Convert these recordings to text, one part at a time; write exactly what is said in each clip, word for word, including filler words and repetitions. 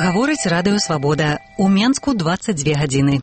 Гаворыць радыё «Свабода». У Менску двадцать две гадзіны.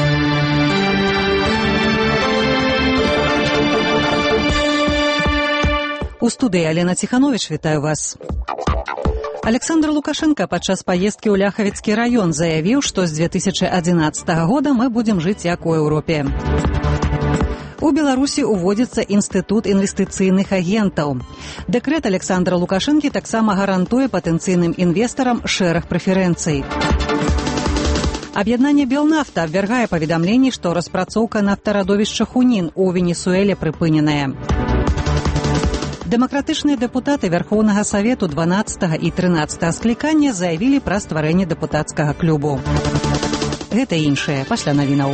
У студыі Алена Ціхановіч, вітаю вас. Александр Лукашенко падчас паездкі ў Ляхавіцкі раён заявіў, што з две тысячи адзінаццатага года мы будзем жыць як у Еўропе. У Беларусі уводзіцца інстытут інвестыцыйных агентаў. Дэкрэт Александра Лукашэнкі таксама гарантуе патэнцыйным інвестарам шэраг прэферэнцый. Аб'яднанне Белнафта абвяргае паведамленні, што распрацоўка нафтарадовішча Хунін у Венесуэле прыпыненая. Дэмакратычныя дэпутаты Вярхоўнага Савету дванаццатага і трынаццатага склікання заявілі пра стварэнне дэпутацкага клубу. Гэта і іншае пасля навінаў.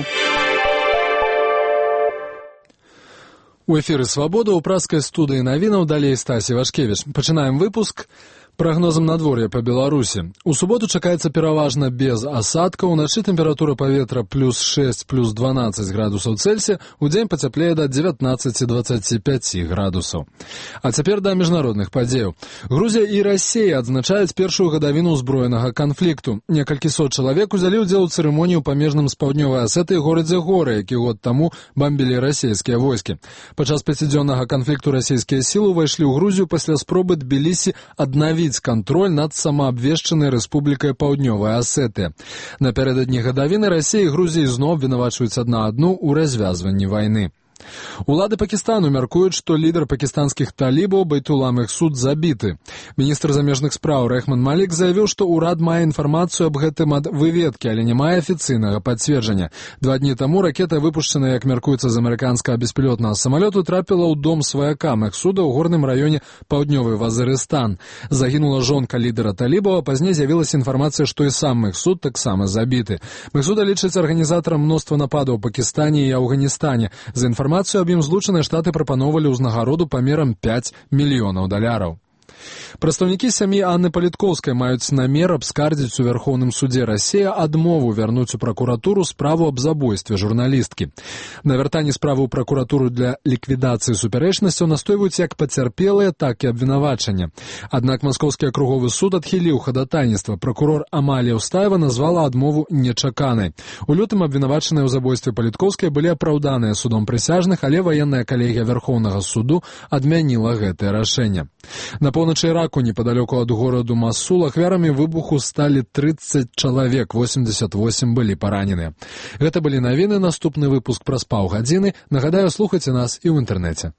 У эфіры «Свабода» ў праскай студыі навінаў далей Стасі Вашкевіч. Пачынаем выпуск прогнозам надвор'я па Беларусі. У суботу чакаецца пераважна без асадкаў, уначы тэмпература паветра плюс шэсць, плюс дванаццаць градусаў Цельсія, удзень пацяплее да дзевятнаццаці дваццаці пяці градусаў. А цяпер да міжнародных падзеяў. Грузія і Расія адзначаюць першую гадавіну ўзброенага канфлікту. Некалькі сот чалавек узялі ўдзел у цырымоніі ў памежным з паўднёвай Асетыі горадзе Горы, які год таму бамбілі расійскія войскі. Падчас пяцідзённага канфлікту расійскія сілы ўвайшлі ў Грузію пасля спробы Тбілісі аднавіць контроль над самаабвешчанай рэспублікай Паўднёвая Асетыя. Напярэдадні гадавіны Расія і Грузія зноў абвінавачваюць адна адну ў развязванні вайны. Улады Пакістану мяркуюць, што лідар пакістанскіх талібаў Байтула Мехсуд забіты. Міністр замежных спраў Рэхман Малік заявіў, што ўрад мае інфармацыю аб гэтым ад выведкі, але не мае афіцыйнага пацверджання. Два дні таму ракета, выпушчаная, як мяркуецца, з амерыканскага беспілотнага самалёту, трапіла ў дом сваяка Мехсуда ў горным раёне Паўднёвы Вазырыстан. Загінула жонка лідара талібаў, а пазней з'явілася інфармацыя, што і сам Мехсуд таксама забіты. Мехсуда лічыць арганізатарам мноства нападаў у Пакістане і Афганістане. За інфармацыю аб ім Злучаныя Штаты прапаноўвалі ўзнагароду памерам пяць мільёнаў даляраў. Прадстаўнікі сям'і Анны Паліткоўскай маюць намер абскардзіць у Вярхоўным судзе Расія адмову вярнуць у пракуратуру справу аб забойстве журналісткі. На вяртанні справы ў пракуратуру для ліквідацыі супярэчнасцяў настойваюць як пацярпелыя, так і абвінавачання. Аднак Маскоўскі акруговы суд адхіліў хадатайніцтва. Пракурор Амалія Ўстаева назвала адмову нечаканай. У лютым абвінавачаныя ў забойстве Паліткоўскай былі апраўданыя судом прысяжных, але ваенная калегія Вярхоўнага суду адмяніла гэтае рашэнне. На поўначы Іраку, непадалёку ад гораду Масул, ахвярамі выбуху сталі трыццаць чалавек, восемьдесят восемь былі параненыя. Гэта былі навіны, наступны выпуск праз паўгадзіны. Нагадаю, слухайце нас і ў інтэрнэце.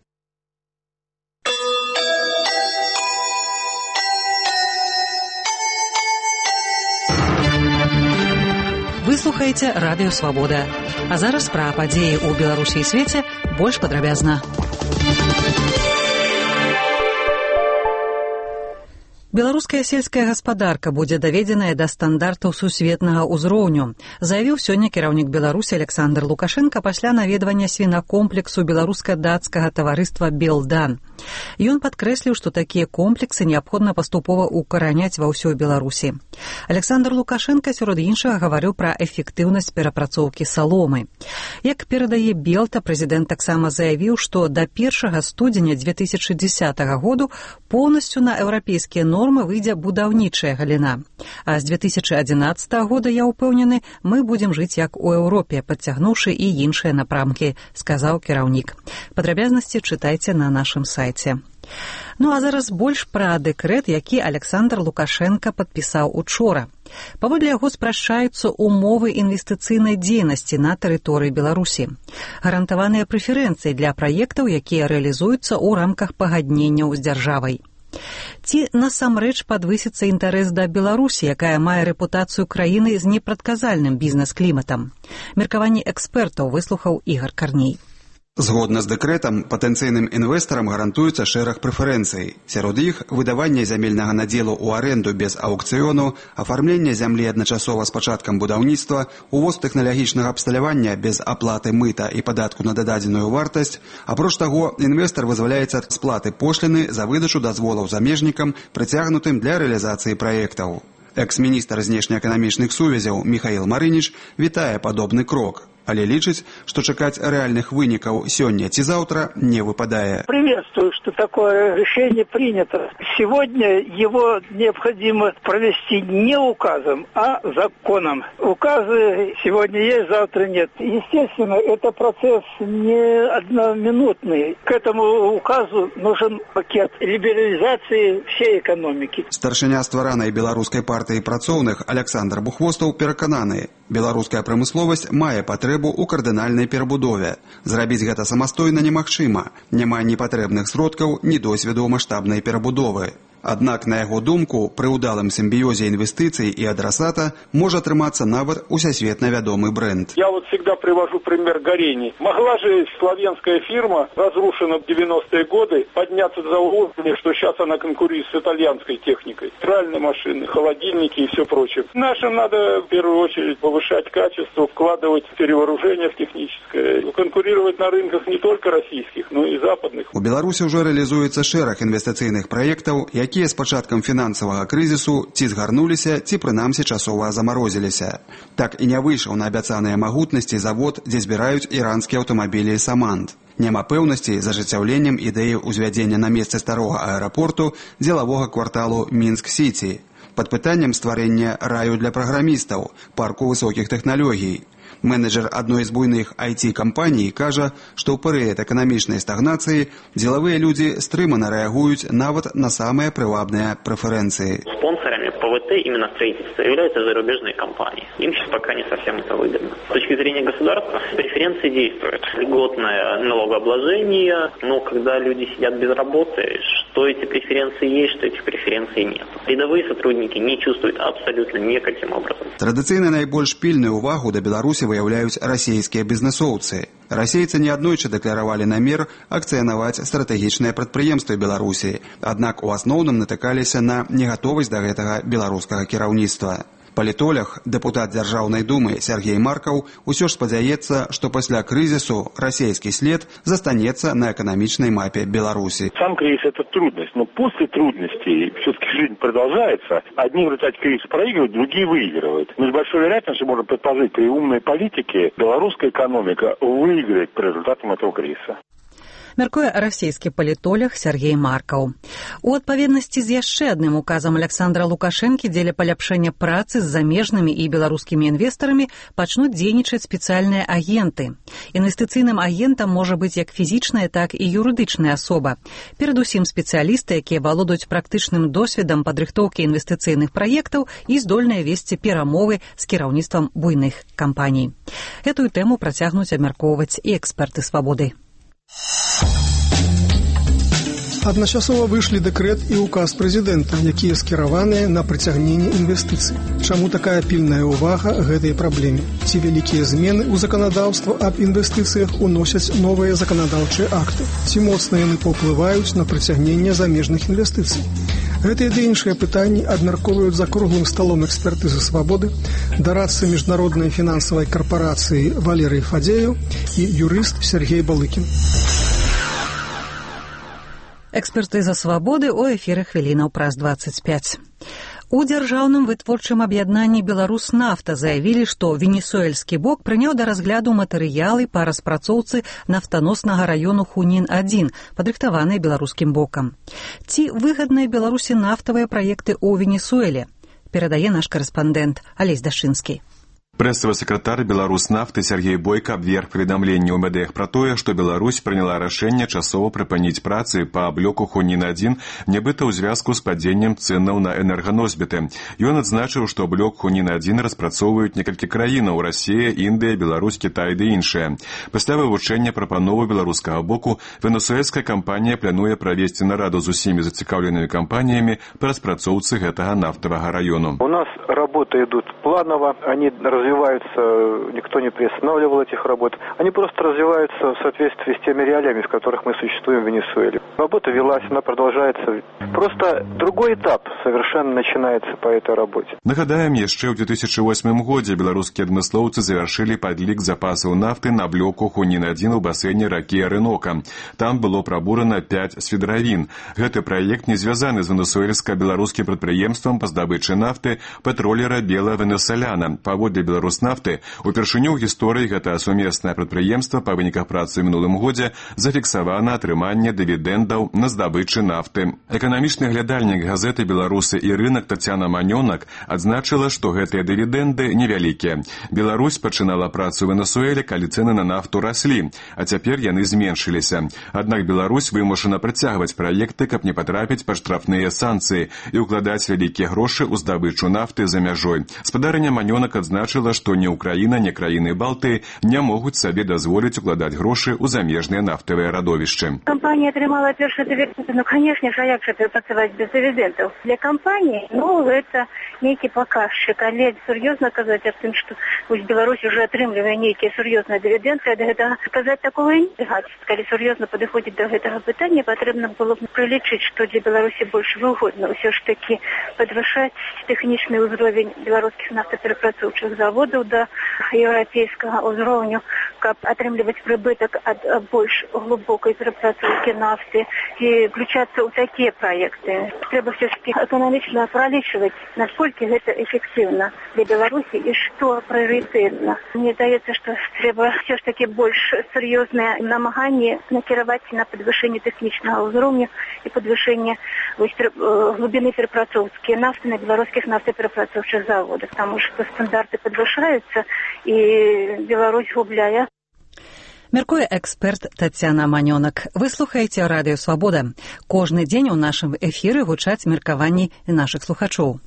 Вы слухаеце радыё «Свабода». А зараз пра падзеі ў Беларусі і свеце больш падрабязна. Беларуская сельская гаспадарка будзе даведзеная да стандартаў сусветнага ўзроўню, заявіў сёння кіраўнік Беларусі Александр Лукашенко пасля наведвання свінакомплексу беларуска-дацкага таварыства «Белдан». Ён падкрэсліў, што такія комплексы неабходна паступова ўкараняць ва ўсёй Беларусі. Александр Лукашенко, сярод іншага, гаварыў пра эфектыўнасць перапрацоўкі саломы. Як перадае Белта, прэзідэнт таксама заявіў, што да першага студзеня две тысячи дзесятага году поўнасцю на еўрапейскія нормы выйдзе будаўнічая галіна. А з две тысячи адзінаццатага года, я ўпэўнены, мы будзем жыць як у Еўропе, падцягнуўшы і іншыя напрамкі, сказаў кіраўнік. Падрабязнасці чытайце на нашым сайце. Ну а зараз больш пра дэкрэт, які Александр Лукашенко падпісаў учора. Паводле яго спрашчаюцца умовы інвестыцыйнай дзейнасці на тэрыторыі Беларусі. Гарантаваныя прэферэнцыі для праектаў, якія рэалізуюцца ў рамках пагадненняў з дзяржавай. Ці насамрэч падвысіцца інтарэс да Беларусі, якая мае рэпутацыю краіны з непрадказальным бізнес-кліматам? Меркаванні экспертаў выслухаў Ігар Карней. Згодна з дэкрэтам, патэнцыйным інвестарам гарантуецца шэраг прэферэнцый. Сярод іх выдаванне зямельнага надзелу ў арэнду без аўкцыёну, афармленне зямлі адначасова з пачаткам будаўніцтва, увоз тэхналагічнага абсталявання без аплаты мыта і падатку на дададзеную вартасць. Апроч таго, інвестар вызваляецца ад сплаты пошліны за выдачу дазволаў замежнікам, прыцягнутым для рэалізацыі праектаў. Экс-міністр знешнеэканамічных сувязяў Міхаіл Марыніч вітае падобны крок. але лічыць, што чакаць рэальных вынікаў сёння ці заўтра не выпадае. Приветствую, что такое решение принято. Сегодня его необходимо провести не указом, а законом. Указы сегодня есть, завтра нет. Естественно, это процесс не одноминутный. К этому указу нужен пакет либерализации всей экономики. Старшыня стваранай беларускай партыі працоўных Александр Бухвостаў перакананы, беларуская прамысловасць мае патрэбу ў кардынальнай перабудове. Зрабіць гэта самастойна немагчыма. Няма ні патрэбных сродкаў, ні досведу маштабнай перабудовы. Аднак, на яго думку, пры ўдалым сімбіёзе інвестыцый і адрасата можа атрымацца нават усесветна вядомы бренд. Я вот всегда привожу пример Горени. Могла же славянская фирма, разрушена в девяностые годы, подняться до уровня, что сейчас она конкурирует с итальянской техникой. Стиральные машины, холодильники и все прочее. Нашим надо в первую очередь повышать качество, вкладывать в перевооружение в техническое, конкурировать на рынках не только российских, но и западных. У Беларусі ўжо рэалізуецца шэраг інвестыцыйных праектаў, якія з пачаткам фінансавага крызісу ці згарнуліся, ці прынамсі часова замарозіліся. Так і не выйшаў на абяцаныя магутнасці завод, дзе збіраюць іранскія аўтамабілі «Саманд». Няма пэўнасці з ажыццяўленнем ідэі ўзвядзення на месцы старога аэрапорту дзелавога кварталу Мінск-Сіці. Пад пытаннем стварэння раю для праграмістаў, парку высокіх тэхналогій. Менеджер адной з буйных ай ти-кампаній кажа, што ў перыяд эканамічнай стагнацыі дзелавыя людзі стрымана рэагуюць нават на самыя прывабныя прэферэнцыі. Спонсорами ПВТ именно строительства являются зарубежные компании. Им сейчас пока не совсем это выгодно. С точки зрения государства преференции действуют. Льготное налогообложение, но когда люди сидят без работы, что эти преференции есть, что этих преференций нет. Рядовые сотрудники не чувствуют абсолютно никаким образом. Традыцыйна найбольш пільную ўвагу да Беларусі выяўляюць расійскія бізнэсоўцы. Расейцы неаднойчы дэкларавалі намер акцыянаваць стратэгічныя прадпрыемствы Беларусі, аднак у асноўным натыкаліся на негатовасць да гэтага беларускага кіраўніцтва. Палітолог, дэпутат Дзяржаўнай думы Сергей Маркаў усё ж спадзяецца, што пасля крызісу расійскі след застанецца на эканамічнай мапе Беларусі. Сам кризис – это трудность, но после трудностей все-таки жизнь продолжается. Одни в результате кризиса проигрывают, другие выигрывают. Но с большой вероятностью можно предположить, при умной политике белорусская экономика выиграет по результатам этого кризиса. Мяркуе расійскі палітолог Сергей Маркаў. У адпаведнасці з яшчэ адным указам Александра Лукашэнкі дзеля паляпшэння працы з замежнымі і беларускімі інвестарамі пачнуць дзейнічаць спецыяльныя агенты. Інвестыцыйным агентам можа быць як фізічная, так і юрыдычная асоба. Перадусім спецыялісты, якія валодаюць практычным досведам падрыхтоўкі інвестыцыйных праектаў і здольныя весці перамовы з кіраўніцтвам буйных кампаній. Этую тэму працягнуць абмяркоўваць і эксперты «Свабоды». Адначасова выйшлі дэкрэт і ўказ прэзідэнта, якія скіраваныя на прыцягненне інвестыцый. Чаму такая пільная ўвага гэтай праблеме? Ці вялікія змены ў заканадаўства аб інвестыцыях уносяць новыя заканадаўчыя акты? Ці моцна яны паўплываюць на прыцягненне замежных інвестыцый? Гэтыя ды іншыя пытанні абмяркоўваюць за круглым сталом экспертызы «Свабоды», дарадцы міжнароднай фінансавай карпарацыі Валерый Фадзеев і юрыст Сергей Балыкін. Экспертыза «Свабоды» у эфіры хвілінаў праз дваццаць пяць. У дзяржаўным вытворчым аб'яднанні «Беларуснафта» заявілі, што венесуэльскі бок прыняў да разгляду матэрыялы па распрацоўцы нафтаноснага раёну Хунін адзін, падрыхтаваныя беларускім бокам. Ці выгадныя Беларусі нафтавыя праекты ў Венесуэле? Перадае наш карэспандэнт Алесь Дашынскі. Прэсавы сакратар «Беларуснафты» Сергей Бойко абверг паведамленне ў медыях пра тое, што Беларусь прыняла рашэнне часова прыпыніць працы па аблёку Хунін адзін, нібыта ў звязку з падзеннем цэнаў на энерганосьбіты. Ён адзначыў, што аблёк Хунін адзін распрацоўваюць некалькі краінаў – Расія, Індыя, Беларусь, Кітай ды іншыя. Пасля вывучэння прапановы беларускага боку венесуэльская кампанія плануе правесці нараду з усімі зацікаўленымі кампаніямі па распрацоўцы гэтага нафтавага раёну. У нас работы идут планово, они развиваются, никто не приостанавливал этих работ. Они просто развиваются в соответствии с теми реалиями, в которых мы существуем в Венесуэле. Работа велась, она продолжается. Просто другой этап совершенно начинается по этой работе. Нагадаем, яшчэ ў две тысячи восьмым годзе беларускія адмыслоўцы завяршылі падлік запасаў нафты на блоку Хунін адзін у басейне ракі Арынока. Там было прабурана пяць свідравін. Гэты праект не звязаны з венесуэльска-беларускім прадпрыемствам па здабычы нафты Петролер дырэктара Бела Венесаляна. Паводле Беларуснафты, упершыню ў гісторыі гэта сумеснае прадпрыемства па выніках працы ў мінулым годзе зафіксавана атрыманне дывідэндаў на здабычы нафты. Эканамічны глядальнік газеты «Беларусы і рынок» Тацяна Манёнак адзначыла, што гэтыя дывідэнды невялікія. Беларусь пачынала працу ў Венесуэле, калі цэны на нафту раслі, а цяпер яны зменшыліся. Аднак Беларусь вымушана працягваць праекты, каб не патрапіць пад штрафныя санкцыі і ўкладаць вялікія грошы ў здабычу нафты за мяжой. Спадарыня Манёнак адзначыла, што ні Украіна, ні краіны Балтыі не могуць сабе дазволіць укладаць грошы ў замежныя нафтавыя радовішчы. Компанія атрымала першы дывідэнды. Ну, канешне ж, а як жа працаваць без дывідэндаў? Для компанії, ну, гэта нейкі паказчык, але сур'ёзна казаць аб тым, што вось Беларусь уже атрымлівае нейкія сур'ёзныя дывідэнды, ад гэтага сказаць такого і нельга. Калі сур'ёзна падыходзіць да гэтага пытання, патрэбна было б прылічыць, што для Беларусі больш выгодна ўсё ж такі падвышаць тэхнічны ўзровень беларускіх нафтаперапрацоўчых заводаў да еўрапейскага ўзроўню, каб атрымліваць прыбытак ад больш глубокай перапрацоўкі нафты і включацца ў такія праекты. Трэба ўсё ж такі эканамічна пралічваць, наколькі гэта эфектыўна для Беларусі і што прыоритэтна. Мне здаецца, што трэба ўсё ж такі больш сур'ёзныя намаганні накіраваць на падвышэнне тэхнічнага ўзроўню і падвышэнне глыбіны перапрацоўкі нафты на беларускіх нафтаперапрацоўчых заводах, таму што стандарты падвышаюцца і Беларусь губляе. Мяркуе эксперт Тацяна Манёнак. Вы слухаеце радыё «Свабода». Кожны дзень у нашым эфіры гучаць меркаванні нашых слухачоў.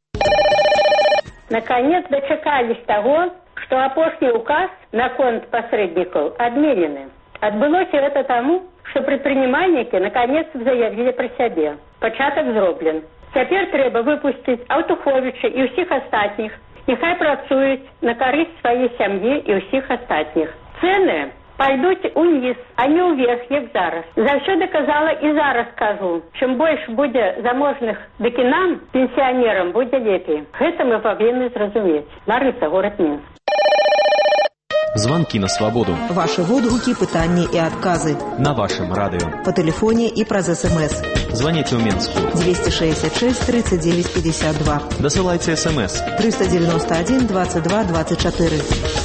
Наконец дочекались того, что апошний указ наконт посредников отменены. Отбылося это тому, что предпринимальники наконец заявили про себе. Початок зроблен. Теперь треба выпустить Алтуховича и всех остальных. Нехай працують на користь своей семьи и всех остальных. Цены пойдуть униз, а не уверх, як зараз. Завсёды казала и зараз кажу. Чим больше буде заможных, дык и нам, пенсионерам, буде лепей. Это мы повинны зразуметь. Лариса, город Минск. Звонки на свободу. Ваши водгуки, пытания и отказы. На вашем радио. По телефоне и праз СМС. Звоните в Минск. двести шестьдесят шесть тридцать девять пятьдесят два. Досылайте СМС. триста девяносто один двадцать два двадцать четыре.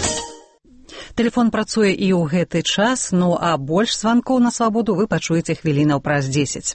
Тэлефон працуе і ў гэты час, ну а больш званкоў на свабоду вы пачуеце хвілінаў праз дзесяць.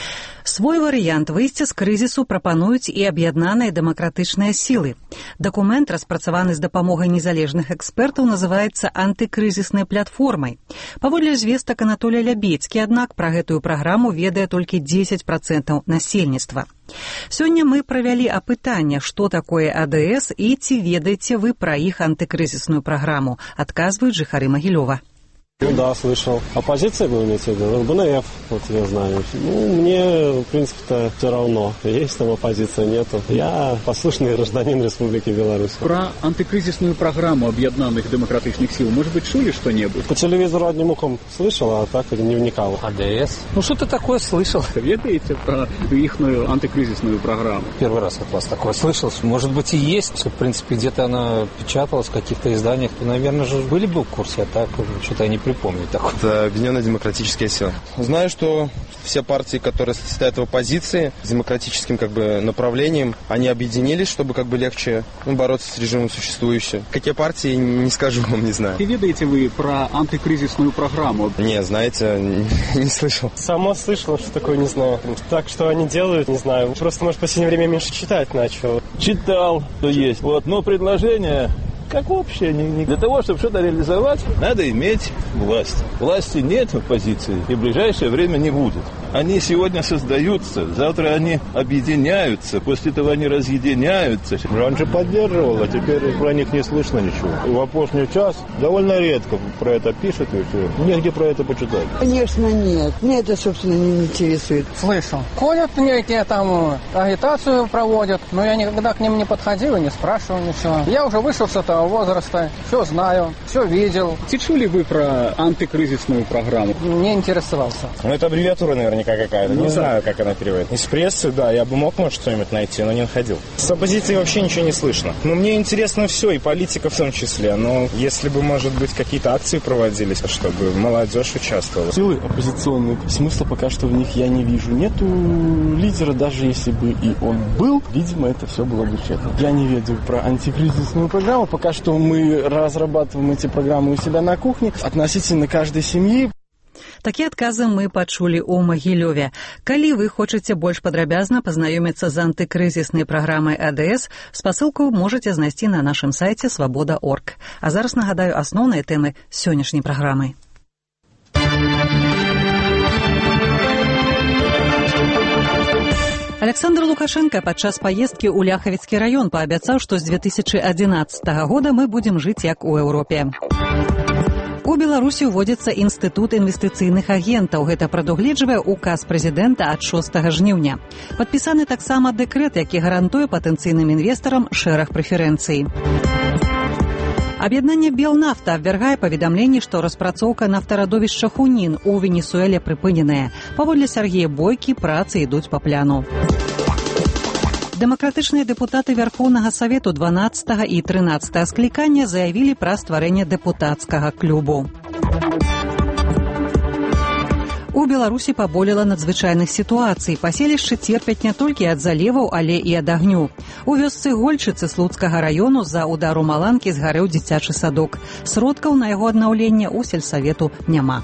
Свой варыянт выйсця з крызісу прапануюць і аб'яднаныя дэмакратычныя сілы. Дакумент, распрацаваны з дапамогай незалежных экспертаў, называецца антыкрызіснай платформай. Паводле звестак Анатолія Лябедзькі, аднак пра гэтую праграму ведае толькі дзесяць працэнтаў насельніцтва. Сёння мы правялі апытанне, што такое АДС і ці ведаеце вы пра іх антыкрызісную праграму, адказваюць жыхары Магілёва. Ну да, слышал. Оппозиция, вы имеете в виду? БНФ, вот я знаю. Ну, мне, в принципе-то, все равно. Есть там оппозиция, нету. Я послушный гражданин Республики Беларусь. Про антикризисную программу объединенных демократичных сил, может быть, чули что-нибудь? По телевизору одним ухом слышал, а так не вникал. АДС? Ну, что-то такое слышал. Ведаете про их антикризисную программу? Первый раз от вас такое слышал. Может быть, и есть. В принципе, где-то она печаталась в каких-то изданиях. То, наверное, же были бы в курсе, а так что-то я не припомню такое. Это Объединенная демократическая сила. Знаю, что все партии, которые состоят в оппозиции, с демократическим как бы направлением, они объединились, чтобы как бы легче ну, бороться с режимом существующим. Какие партии, не скажу вам, не знаю. И ведаете вы про антикризисную программу? Не, знаете, не, не слышал. Сама слышала, что такое, не знаю. Так, что они делают, не знаю. Просто, может, в последнее время меньше читать начал. Читал, что есть. Вот, но предложение... Как общее, не, не. Для того, чтобы что-то реализовать, надо иметь власть. Власти нет в оппозиции и в ближайшее время не будет. Они сегодня создаются, завтра они объединяются, после этого они разъединяются. Раньше поддерживал, а теперь про них не слышно ничего. В опошний час довольно редко про это пишут и все. Негде про это почитать. Конечно, нет. Мне это, собственно, не интересует. Слышал. Ходят некие там, агитацию проводят, но я никогда к ним не подходил и не спрашивал ничего. Я уже вышел с этого возраста, все знаю, все видел. Чули вы про антикризисную программу? Не интересовался. Ну, это аббревиатура наверняка. техника какая-то, не знаю, как она переводит. Из прессы, да, я бы мог, может, что-нибудь найти, но не находил. С оппозицией вообще ничего не слышно. Но мне интересно все, и политика в том числе. Но если бы, может быть, какие-то акции проводились, чтобы молодежь участвовала. Силы оппозиционные, смысла пока что в них я не вижу. Нету лидера, даже если бы и он был, видимо, это все было бы тщетно. Я не ведаю про антикризисную программу. Пока что мы разрабатываем эти программы у себя на кухне относительно каждой семьи. Такія адказы мы пачулі ў Магілёве. Калі вы хочаце больш падрабязна пазнаёміцца з антыкрызіснай праграмай А Д С, спасылку можаце знайсці на нашым сайце свабода точка орг. А зараз нагадаю асноўныя тэмы сённяшняй праграмы. Александр Лукашенко падчас паездкі ў Ляхавіцкі раён паабяцаў, што з две тысячы адзінаццатага года мы будзем жыць як у Еўропе. У Беларусі ўводзіцца інстытут інвестыцыйных агентаў. Гэта прадугледжвае указ прэзідэнта ад шостага жніўня. Падпісаны таксама дэкрэт, які гарантуе патэнцыйным інвестарам шэраг прэферэнцый. Аб'яднанне Белнафта абвяргае паведамленні, што распрацоўка нафтарадовішча Хунін у Венесуэле прыпыненая. Паводле Сергея Бойкі працы ідуць па пляну. Дэмакратычныя дэпутаты Вярхоўнага Савету дванаццатага і трынаццатага склікання заявілі пра стварэнне дэпутацкага клубу. У Беларусі паболела надзвычайных сітуацый. Паселішчы церпяць не толькі ад залеваў, але і ад агню. У вёсцы Гольчыцы Слуцкага раёну з-за удару маланкі згарэў дзіцячы садок. Сродкаў на яго аднаўленне ў сельсавету няма.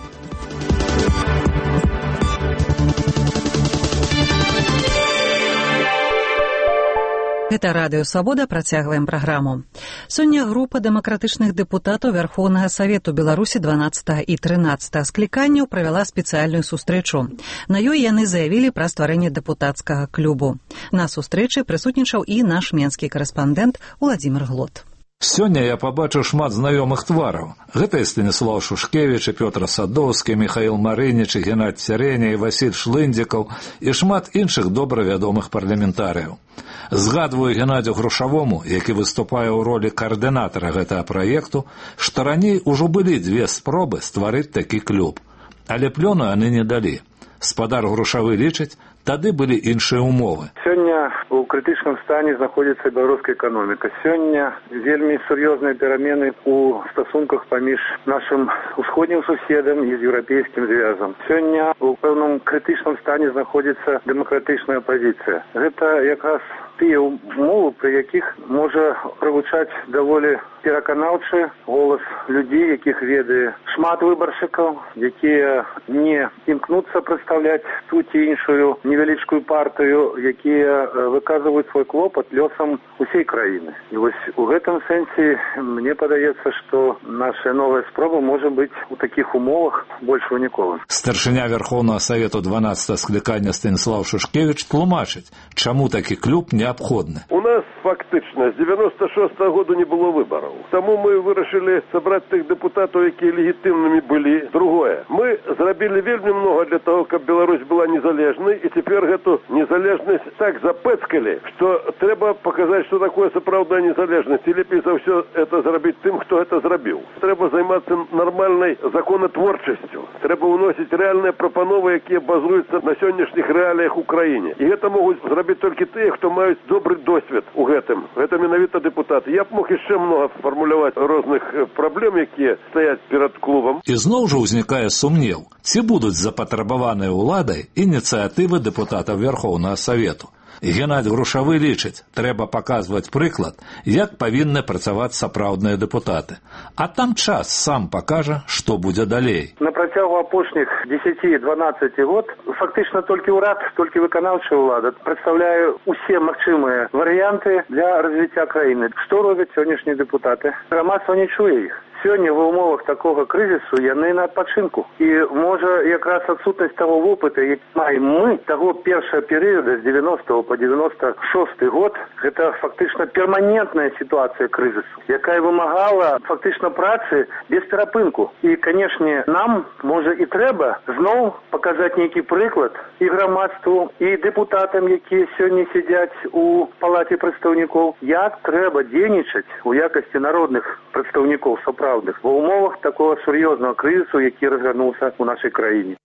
Гэта радыё «Свабода», працягваем праграму. Сёння група дэмакратычных дэпутатаў Вярхоўнага Савету Беларусі дванаццатага і трынаццатага скліканняў правяла спецыяльную сустрэчу. На ёй яны заявілі пра стварэнне дэпутацкага клубу. На сустрэчы прысутнічаў і наш менскі карэспандэнт Уладзімір Глот. Сёння я пабачыў шмат знаёмых твараў. Гэта і Станіслаў Шушкевіч, і Пётр Садоўскі, Міхаіл Марыніч, і Геннадзь Цярэня, і Васіль Шлындзікаў, і шмат іншых добра вядомых парламентарыяў. Згадваю Геннадзю Грушавому, які выступае ў ролі каардынатара гэтага праекту, што раней ужо былі дзве спробы стварыць такі клуб. Але плёну яны не далі. Спадар Грушавы лічыць, тады былі іншыя умовы. Сёння у крытычным стане знаходзіцца беларуская эканоміка. Сёння вельмі сур'ёзныя перамены у стасунках паміж нашым усходнім суседам і з еўрапейскім звязам. Сёння у пэўным крытычным стане знаходзіцца дэмакратычная апазіцыя. Гэта якраз тыя умовы, пры якіх можа прагучаць даволі пераканаўчы голас людзей, якіх ведае шмат выбаршчыкаў, якія не імкнуцца прадстаўляць ту ці іншую невялічкую партыю, якія выказваюць свой клопат лёсам усей краіны. І вось у гэтым сэнсе мне падаецца, што наша новая спроба можа быць у такіх умовах больш выніковым. Старшыня Вярхоўнага Савету дванаццатага склікання Станіслаў Шушкевіч тлумачыць, чаму такі клуб неабходны. У нас фактычна з дзевяноста шостага году не было выбараў. Таму мы вырашылі сабраць тых дэпутатаў, якія легітымнымі былі. Другое, мы зрабілі вельмі многа для того, каб Беларусь была незалежнай, і цяпер гэту незалежнасць так запэцкалі, што трэба паказаць, што такое сапраўдная незалежнасць, і лепей за ўсё это зрабіць тым, хто гэта зрабіў. Трэба займацца нармальнай законатворчасцю. Трэба ўносіць рэальныя прапановы, якія базуюцца на сённяшніх рэаліях у краіне. І гэта могуць зрабіць толькі тыя, хто маюць добры досвед у гэтым. Гэта менавіта дэпутаты. Я б мог яшчэ многа фармуляваць розных праблем, якія стаяць перад клубам. І зноў жа ўзнікае сумнеў, ці будуць запатрабаваныя ўладай ініцыятывы дэпутатаў Вярхоўнага Савету. Геннадзь Грушавы лічыць, трэба паказваць прыклад, як павінны працаваць сапраўдныя дэпутаты. А там час сам пакажа, што будзе далей. На працягу апошніх дзесяці-дванаццаці год фактычна толькі ўрад, толькі выканаўчая ўлада прадстаўляе усе магчымыя варыянты для развіцця краіны. Што робяць сённяшнія дэпутаты? Грамадства не чуе іх. Сёння ва ўмовах такога крызісу яны на адпачынку. І можа якраз адсутнасць таго вопыта, які маем мы, таго першага перыяда з дзевяностага па дзевяноста шосты год, гэта фактычна перманентная сітуацыя крызісу, якая вымагала фактычна працы без перапынку. І, канешне, нам, можа, і трэба зноў паказаць нейкі прыклад і грамадству, і дэпутатам, якія сёння сядзяць у палаце прадстаўнікоў, як трэба дзейнічаць у якасці народных прадстаўнікоў сапраўдных ва ўмовах такого сур'ёзнага крызісу, які разгарнуўся ў нашай краіне.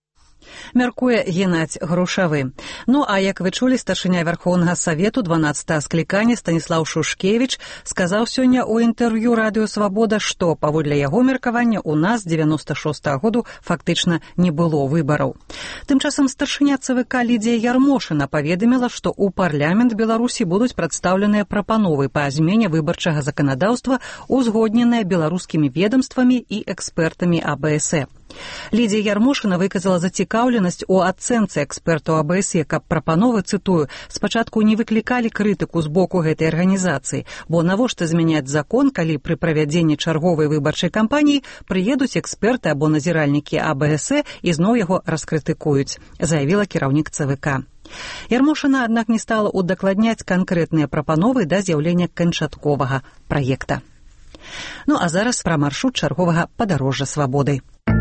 Мяркуе Геннадзь Грушавы. Ну, а як вы чулі, старшыня Вярхоўнага Савету дванаццатага склікання Станіслаў Шушкевіч сказаў сёння ў інтэрв'ю Радыё Свабода, што, паводле яго меркавання, у нас з девяносто шостага году фактычна не было выбараў. Тым часам старшыня ЦВК Лідзія Ярмошына паведаміла, што ў парламент Беларусі будуць прадстаўленыя прапановы па змене выбарчага заканадаўства, узгодненыя беларускімі ведомствамі і экспертамі АБСЭ. Лідзія Ярмошына выказала зацікаўленасць у ацэнцы экспертаў АБСЕ, каб прапановы, цытую, спачатку не выклікалі крытыку з боку гэтай арганізацыі, бо навошта змяняць закон, калі пры правядзенні чарговай выбарчай кампаніі прыедуць эксперты або назіральнікі АБСЕ і зноў яго раскрытыкуюць, заявіла кіраўнік ЦВК. Ярмошына, аднак, не стала удакладняць канкрэтныя прапановы да з'яўлення канчатковага праекта. Ну а зараз пра маршрут чарговага падарожжа свабоды.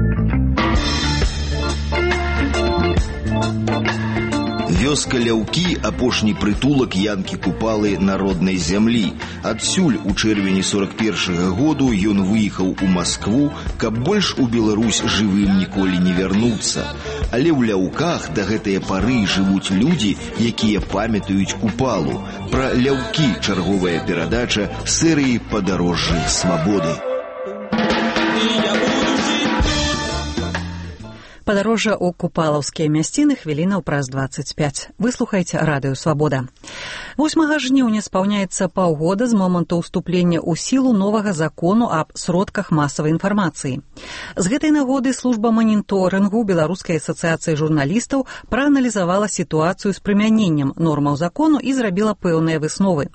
Вёска Ляўкі – апошні прытулак Янкі Купалы народнай зямлі. Адсюль у чэрвені сорок першага году ён выехаў у Маскву, каб больш у Беларусь жывым ніколі не вярнуцца. Але ў Ляўках да гэтыя пары жывуць людзі, якія памятаюць Купалу. Пра Ляўкі чарговая перадача серыі «Падарожжы свабоды». Падарожжа ў купалаўскія мясціны хвілінаў праз дваццаць пяць. Выслухайце Радыё Свабода. восьмага жніўня спаўняецца паўгода з моманту ўступлення ў сілу новага закону аб сродках масавай інфармацыі. З гэтай нагоды служба маніторынгу Беларускай асацыяцыі журналістаў прааналізавала сітуацыю з прымяненнем нормаў закону і зрабіла пэўныя высновы.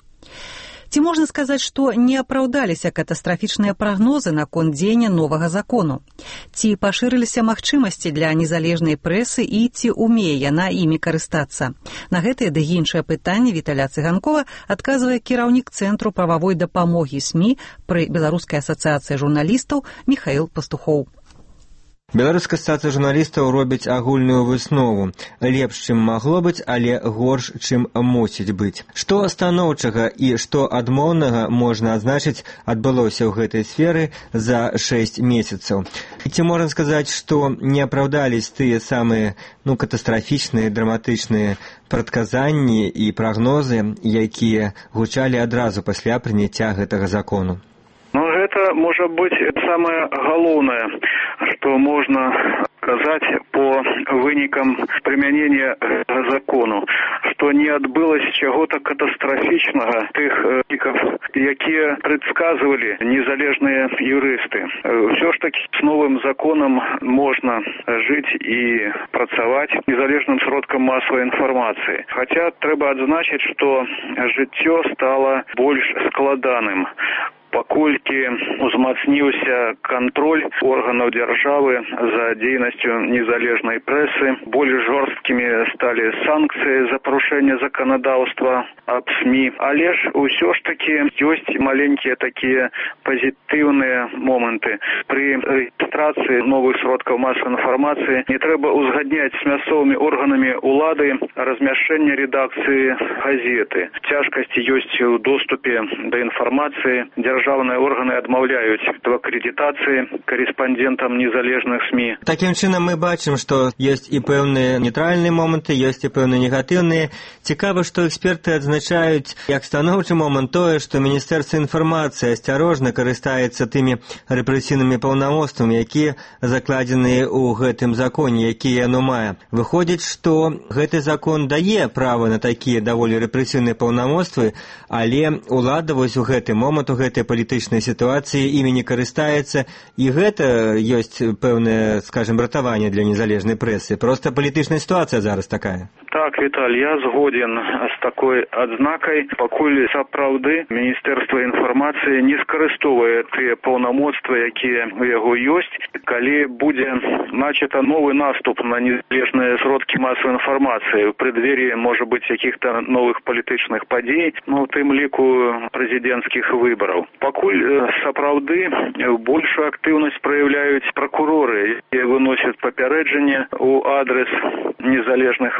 Ці можна сказаць, што не апраўдаліся катастрафічныя прагнозы наконт дзеяння новага закону? Ці пашырыліся магчымасці для незалежнай прэсы і ці умее яна імі карыстацца? На гэтыя ды іншыя пытанні Віталя Цыганкова адказвае кіраўнік Цэнтру прававой дапамогі СМІ пры Беларускай асацыяцыі журналістаў Міхаіл Пастухоў. Беларуская асацыяцыя журналістаў робіць агульную выснову. Лепш, чым магло быць, але горш, чым мусіць быць. Што станоўчага і што адмоўнага можна адзначыць адбылося ў гэтай сферы за шэсць месяцаў. Ці можна сказаць, што не апраўдались тыя самыя ну, катастрафічныя, драматычныя прадказанні і прагнозы, якія гучалі адразу пасля прыняцця гэтага закону? Ну, гэта можа быць самае галоўнае, што можна сказаць по вынікам прымянення гэтага закону, што не адбылось чаго-то катастрафічнага тых вынікаў, якія прадказвалі незалежныя юрысты. Усё ж таки з новым законам можна жыць і працаваць незалежным сродкам масавай інфармацыі. Хаця трэба адзначыць, што жыццё стала больш складаным, паколькі узмацніўся кантроль органаў дзяржавы за дзейнасцю незалежнай прэсы, больш жорсткімі сталі санкцыі за парушэнне заканадаўства аб СМІ. Але ж усё ж такі ёсць маленькія такія пазітыўныя моманты. Пры рэгістрацыі новых сродкаў масавай інфармацыі не трэба узгадняць з мясцовымі органамі улады размяшчэння рэдакцыі газеты. Цяжкасці ёсць у доступе да інфармацыі. Дзяржаўныя органы адмаўляюць в акрэдытацыі корэспандэнтам незалежных СМІ. Такім чынам мы бачым, што ёсць і пэўныя нейтральныя моманты, ёсць і пэўныя негатыўныя. Цікава, што эксперты адзначаюць як станоўчы момант тое, што Міністэрства інфармацыі асцярожна карыстаецца тымі рэпрэсійнымі паўнамоцтвамі, якія закладзеныя ў гэтым законе, якія яно мае. Выходзіць, што гэты закон дае права на такія даволі рэпрэсійныя паўнамоцтвы, але улада вось у гэты момант, у гэтай палітычнай сітуацыі імі не карыстаецца, і гэта ёсць пэўнае, скажем, ратаванне для незалежнай прэсы. Проста палітычная сітуацыя зараз такая. Так, Віталь, я згоден з такой адзнакай, пакуль сапраўды Міністэрства інфармацыі не скарыстовае тыя паўнамоцтвы, якія у яго ёсць. Калі будзе начата новы наступ на незалежныя сродкі масавай інфармацыі ў прадвер'і, можа быць, якіх-то новых палітычных падзей, ну, у тым ліку прэзідэнцкіх выбараў. Пакуль сапраўды большую актыўнасць праяўляюць пракуроры, якія выносяць папярэджанне ў адрес незалежных выданняў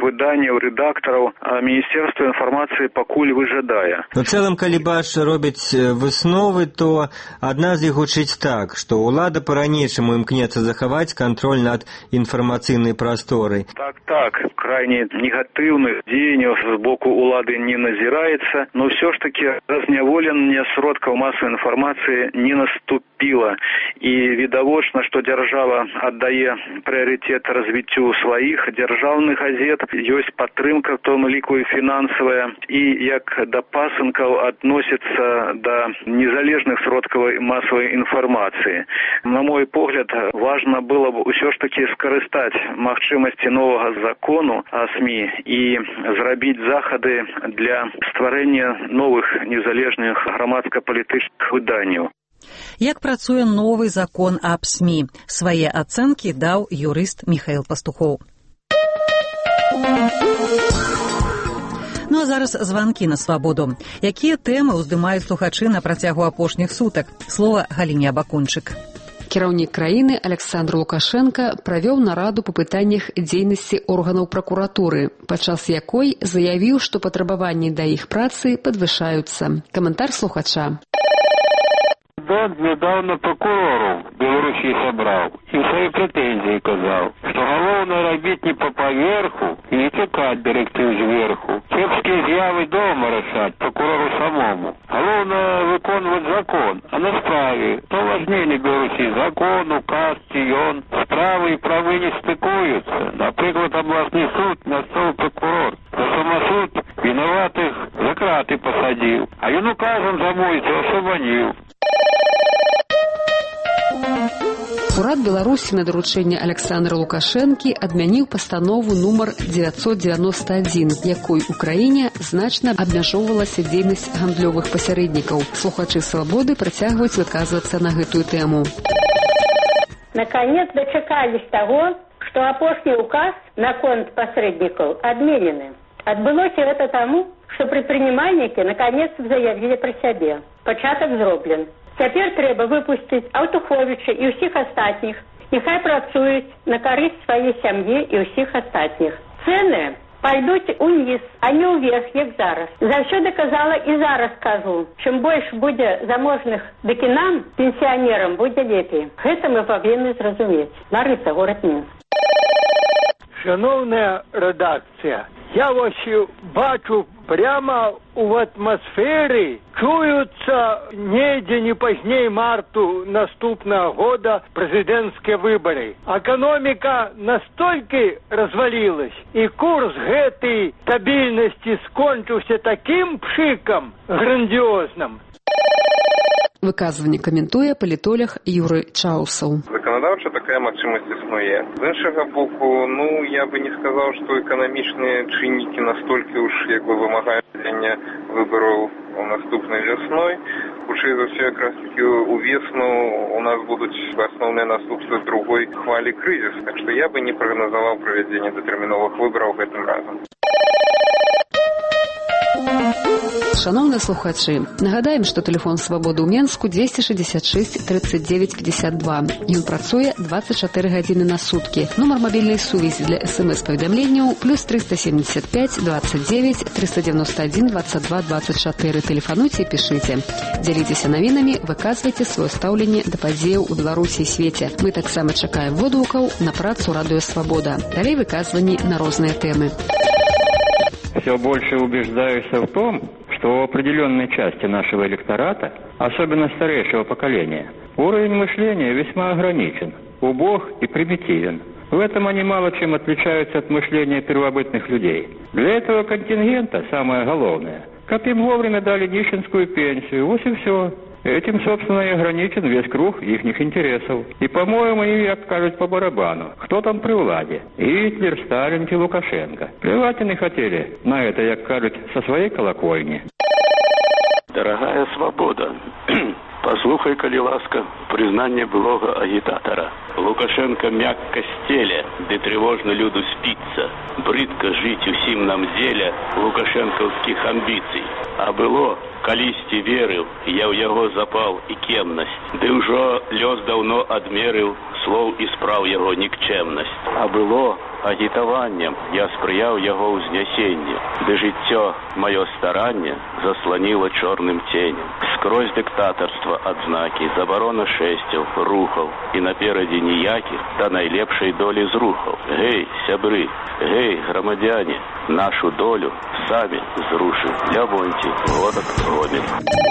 у рэдактараў, а Міністэрства інфармацыі пакуль выжадае. У цэлым, калі Баш робіць высновы, то адна з іх гучыць так, што ўлада па-ранейшаму імкнецца захаваць кантроль над інфармацыйнай прасторай. Так, так, крайне негатыўных дзеянняў з боку улады не назіраецца, но ўсё ж таки разняволенне сродкаў масавай інфармацыі не наступіла. І відавочна, што дзяржава аддае прыярытэт развіццю сваіх дзяржаўных газет, ёсць падтрымка, в том ліку і фінансавая, і як да пасынкаў адносіцца да незалежных сродкаў масавай інфармацыі. На мой погляд, важна было б усё ж таки скарыстаць магчымасці новага закону о СМІ і зрабіць захады для стварэння новых незалежных грамадска-палітычных выданняў. Як працуе новы закон аб СМІ? Свае ацэнкі даў юрыст Михаил Пастухоў. Ну а зараз званкі на свабоду. Якія тэмы ўздымаюць слухачы на працягу апошніх сутак? Слова Галіне Абакунчык. Кіраўнік краіны Александр Лукашенко правёў нараду па пытаннях дзейнасці органаў пракуратуры, падчас якой заявіў, што патрабаванні да іх працы падвышаюцца. Каментар слухача. Дон недавно прокурору Беларуси собрал и свои претензии казал, что головное робить не по поверху и не текать директив сверху. Кепские з'явы дома решать прокурору самому. Головное виконувати закон, а на справі то важнее Беларуси закон, указ, тион. Справи и правы не стыкуются. Например, областный суд настал прокурор. За самосуд виноватых за краты посадил, а він указом замойцу освободил. Урад Беларусі на даручэнне Александра Лукашэнкі адмяніў пастанову нумар девятьсот девяносто один, якой у краіне значна абмяжоўвалася дзейнасць гандлёвых пасярэднікаў. Слухачы свабоды працягваюць выказвацца на гэтую тэму. Наконец дочекались того, что апошний указ наконт посредников отменены. Отбылось это тому, что предпринимальники наконец заявили про себе. Початок зроблен. Цяпер трэба выпусціць Аўтуховіча і ўсіх астатніх. Няхай працуюць на карысць сваёй сям'і і ўсіх астатніх. Цэны пойдуць уніз, а не ўверх, як зараз. Заўсёды казала і зараз кажу, чым больш будзе заможных, дык і нам, пенсіянерам, будзе лепей. Гэта мы павінны зразумець. Ларыса, горад Мінск. Шановная редакція, я ось бачу прямо в атмосфері, чуються недзе не пазней марту наступного года президентские выборы. Экономика настолько развалилась, и курс гэтай стабильности скончился таким пшиком грандиозным. Выказванне каментуе палітолог Юрый Чаусаў. Законодаўча такая магчымасць існуе. З іншага боку, ну, я бы не сказаў, што эканамічныя чыннікі настолькі уж як бы вымагаюць правядзення выбараў наступнай вясной. Хутчэй за ўсё, якраз такі у весну у нас будуць асноўныя наступствы другой хвалі крызісу. Так што я бы не прагназаваў правядзення датэрміновых выбараў гэтым разам. Шановныя слухачы, нагадаем, што тэлефон свабоды ў Менску двести шестьдесят шесть тридцать девять пятьдесят два. Ён працуе двадцать четыре гадзіны на суткі. Нумар мабільнай сувязі для смс-паведамленняў плюс триста семьдесят пять двадцать девять триста девяносто один двадцать два двадцать четыре. Тэлефануйце і пішыце. Дзяліцеся навінамі, выказвайце сваё стаўленне да падзеяў у Беларусі і свеце. Мы таксама чакаем водгукаў на працу Радыё Свабода. Далей выказванні на розныя тэмы. Все больше убеждаюсь в том, что у определенной части нашего электората, особенно старейшего поколения, уровень мышления весьма ограничен, убог и примитивен. В этом они мало чем отличаются от мышления первобытных людей. Для этого контингента самое главное – как им вовремя дали нищенскую пенсию, вот и все. Этим, собственно, и ограничен весь круг ихних интересов. И, по-моему, им, как кажут, по барабану. Кто там при владе? Гитлер, Сталин и Лукашенко. Плевать они хотели на это, как кажут, со своей колокольни. Дорогая свобода, послухай, коли ласка, признание былого агитатора. Лукашенко мягко стеля, де тревожно люду спится. Брыдко жить усім нам зеля лукашенковских амбиций. А было, калісьці верыў, я ў яго запал і кемнасць. Ды ўжо лёс даўно адмерыў слоў і спраў яго нікчемнасць. А было, агітаваннем я спрыяў яго ўзнясенне, ды жыццё маё старанне засланіла чорным ценем. Скрозь дыктатарства адзнакі, забарона шэсцяў, рухаў, і наперадзе ніякіх да найлепшай долі зрухаў. Гэй, сябры, гэй, грамадзяне, нашу долю самі зрушым. Лявонці, Годак, Гомель.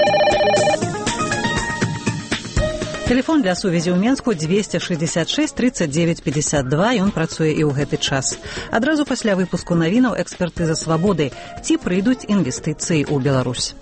Телефон для сувязі ў Менску двести шестьдесят шесть тридцать девять пятьдесят два, і ён працуе і ў гэты час. Адразу пасля выпуску навінаў экспертыза свабоды. Ці прыйдуць інвестыцыі ў Беларусь?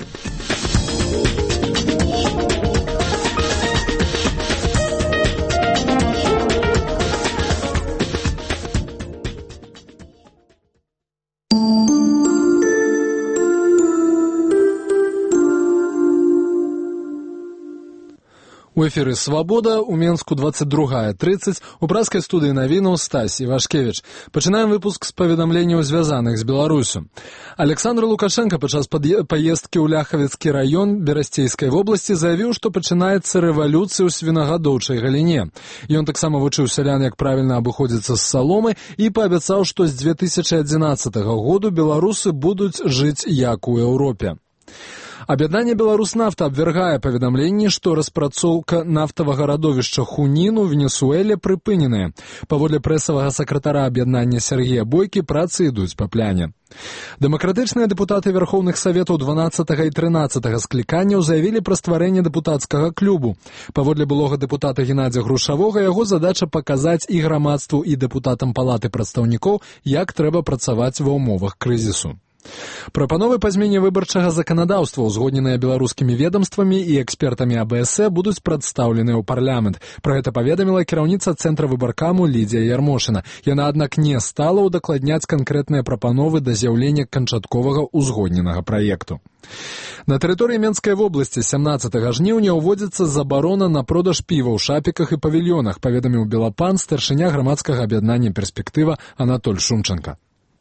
У эфіры «Свабода», у Менску двадцать другая тридцать, у пражскай студыі навінаў Стась Івашкевіч. Пачынаем выпуск з паведамленняў, звязаных з Беларусю. Александр Лукашенко падчас паездкі ў Ляхавіцкі раён Берасцейскай вобласці заявіў, што пачынаецца рэвалюцыя ў свінагадоўчай галіне. Ён таксама вучыў сялян, як правільна абыходзіцца з саломы, і паабяцаў, што з две тысячи адзінаццатага году беларусы будуць жыць як у Еўропе. Аб'яднанне «Беларуснафта» абвяргае паведамленні, што распрацоўка нафтавага радовішча Хунін у Венесуэле прыпыненая. Паводле прэсавага сакратара аб'яднання Сергея Бойкі, працы ідуць па пляне. Дэмакратычныя дэпутаты Верхоўных Саветаў дванаццатага і трынаццатага скліканняў заявілі пра стварэнне дэпутацкага клубу. Паводле былога дэпутата Геннадзя Грушавога, яго задача паказаць і грамадству, і дэпутатам палаты прадстаўнікоў, як трэба працаваць ва ўмовах крызісу. Прапановы па змене выбарчага заканадаўства, узгодненыя беларускімі ведомствамі і экспертамі А Б С Э, будуць прадстаўленыя ў парламент. Пра гэта паведаміла кіраўніца Цэнтра выбаркаму Лідзія Ярмошына. Яна, аднак, не стала ўдакладняць канкрэтныя прапановы да з'яўлення канчатковага узгодненага праекту. На тэрыторыі Менскай вобласці сямнаццатага жніўня ўводзіцца забарона на продаж піва ў шапіках і павільёнах, паведаміў Белапан, старшыня грамадскага аб'яднання «Перспектыва» Анатоль Шумченко.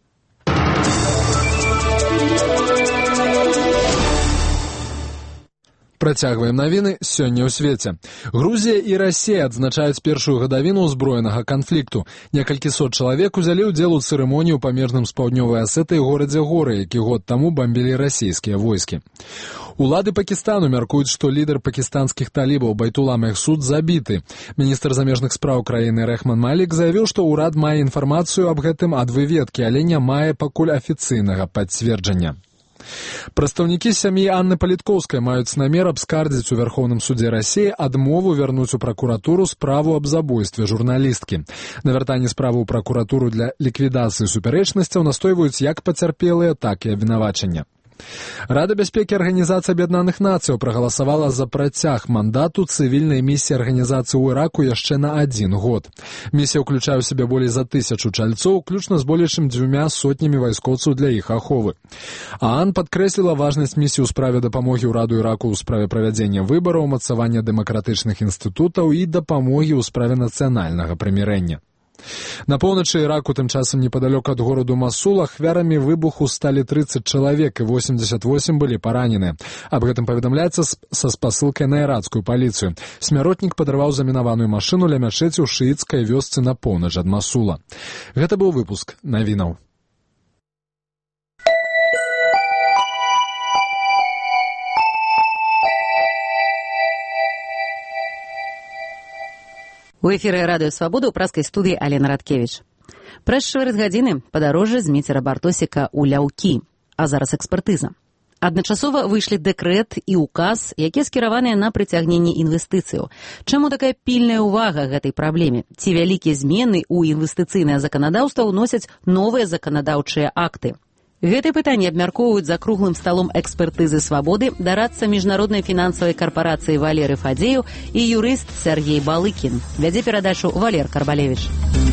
Працягваем навіны сёння ў свеце. Грузія і Расія адзначаюць першую гадавіну ўзброенага канфлікту. Некалькі сот чалавек узялі ўдзел у цырымоніі ў памежным з паўднёвай Асетыі горадзе Горы, які год таму бамбілі расійскія войскі. Улады Пакістану мяркуюць, што лідар пакістанскіх талібаў Байтула Мехсуд забіты. Міністр замежных спраў краіны Рэхман Малік заявіў, што ўрад мае інфармацыю аб гэтым ад выведкі, але не мае пакуль афіцыйнага пацверджання. Прадстаўнікі сям'і Анны Паліткоўскай маюць намер абскардзіць у Верхоўным судзе Расіі адмову вярнуць у пракуратуру справу аб забойстве журналісткі. На вяртанне справы ў пракуратуру для ліквідацыі супярэчнасцяў настойваюць як пацярпелыя, так і абвінавачання. Рада бяспекі Арганізацыі Аб'яднаных Нацыяў прагаласавала за працяг мандату цывільнай місіі арганізацыі ў Іраку яшчэ на адзін год. Місія ўключае ў сябе болей за тысячу чальцоў, уключна з болей чым дзвюмя сотнямі вайскоўцаў для іх аховы. ААН падкрэсліла важнасць місіі ў справе дапамогі ўраду Іраку ў справе правядзення выбараў, умацавання дэмакратычных інстытутаў і дапамогі ў справе нацыянальнага прымірэння. На поўначы Іраку тым часам непадалёк ад гораду Масул ахвярамі выбуху сталі трыццаць чалавек і восемьдесят восемь былі параненыя. Аб гэтым паведамляецца са спасылкай на ірацкую паліцыю. Смяротнік падарваў замінаваную машыну ля мячэці ў шыіцкай вёсцы на поўнач ад Масула. Гэта быў выпуск навінаў. У эфіры радыё «Свабода» ў пражскай студыі Алена Радкевіч. Праз чвэрць гадзіны падарожжа з Міцера Бартосіка ў Ляўкі, а зараз экспертыза. Адначасова выйшлі дэкрэт і ўказ, якія скіраваныя на прыцягненне інвестыцыяў. Чаму такая пільная ўвага гэтай праблеме? Ці вялікія змены ў інвестыцыйнае заканадаўства ўносяць новыя заканадаўчыя акты? Гэтыя пытанні абмяркоўваюць за круглым сталом экспертызы «Свабоды» дарадца міжнароднай фінансавай карпорацыі Валеры Фадзею і юрыст Сергей Балыкін. Вядзе перадачу Валер Карбалевіч.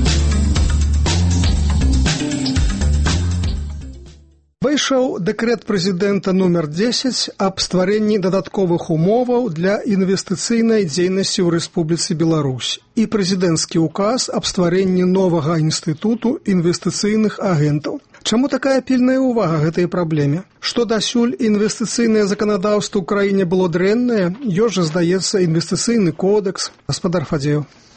Выйшаў дэкрэт прэзідэнта нумар дзесяць аб стварэнні дадатковых умоваў для інвестыцыйнай дзейнасці ў Рэспубліцы Беларусь і прэзідэнцкі ўказ аб стварэнні новага інстытуту інвестыцыйных агентаў. Чаму такая пільная ўвага гэтай праблеме? Што дасюль інвестыцыйнае заканадаўства ў краіне было дрэннае, ёсць жа, здаецца, інвестыцыйны кодекс. Гаспадар Фадзеў.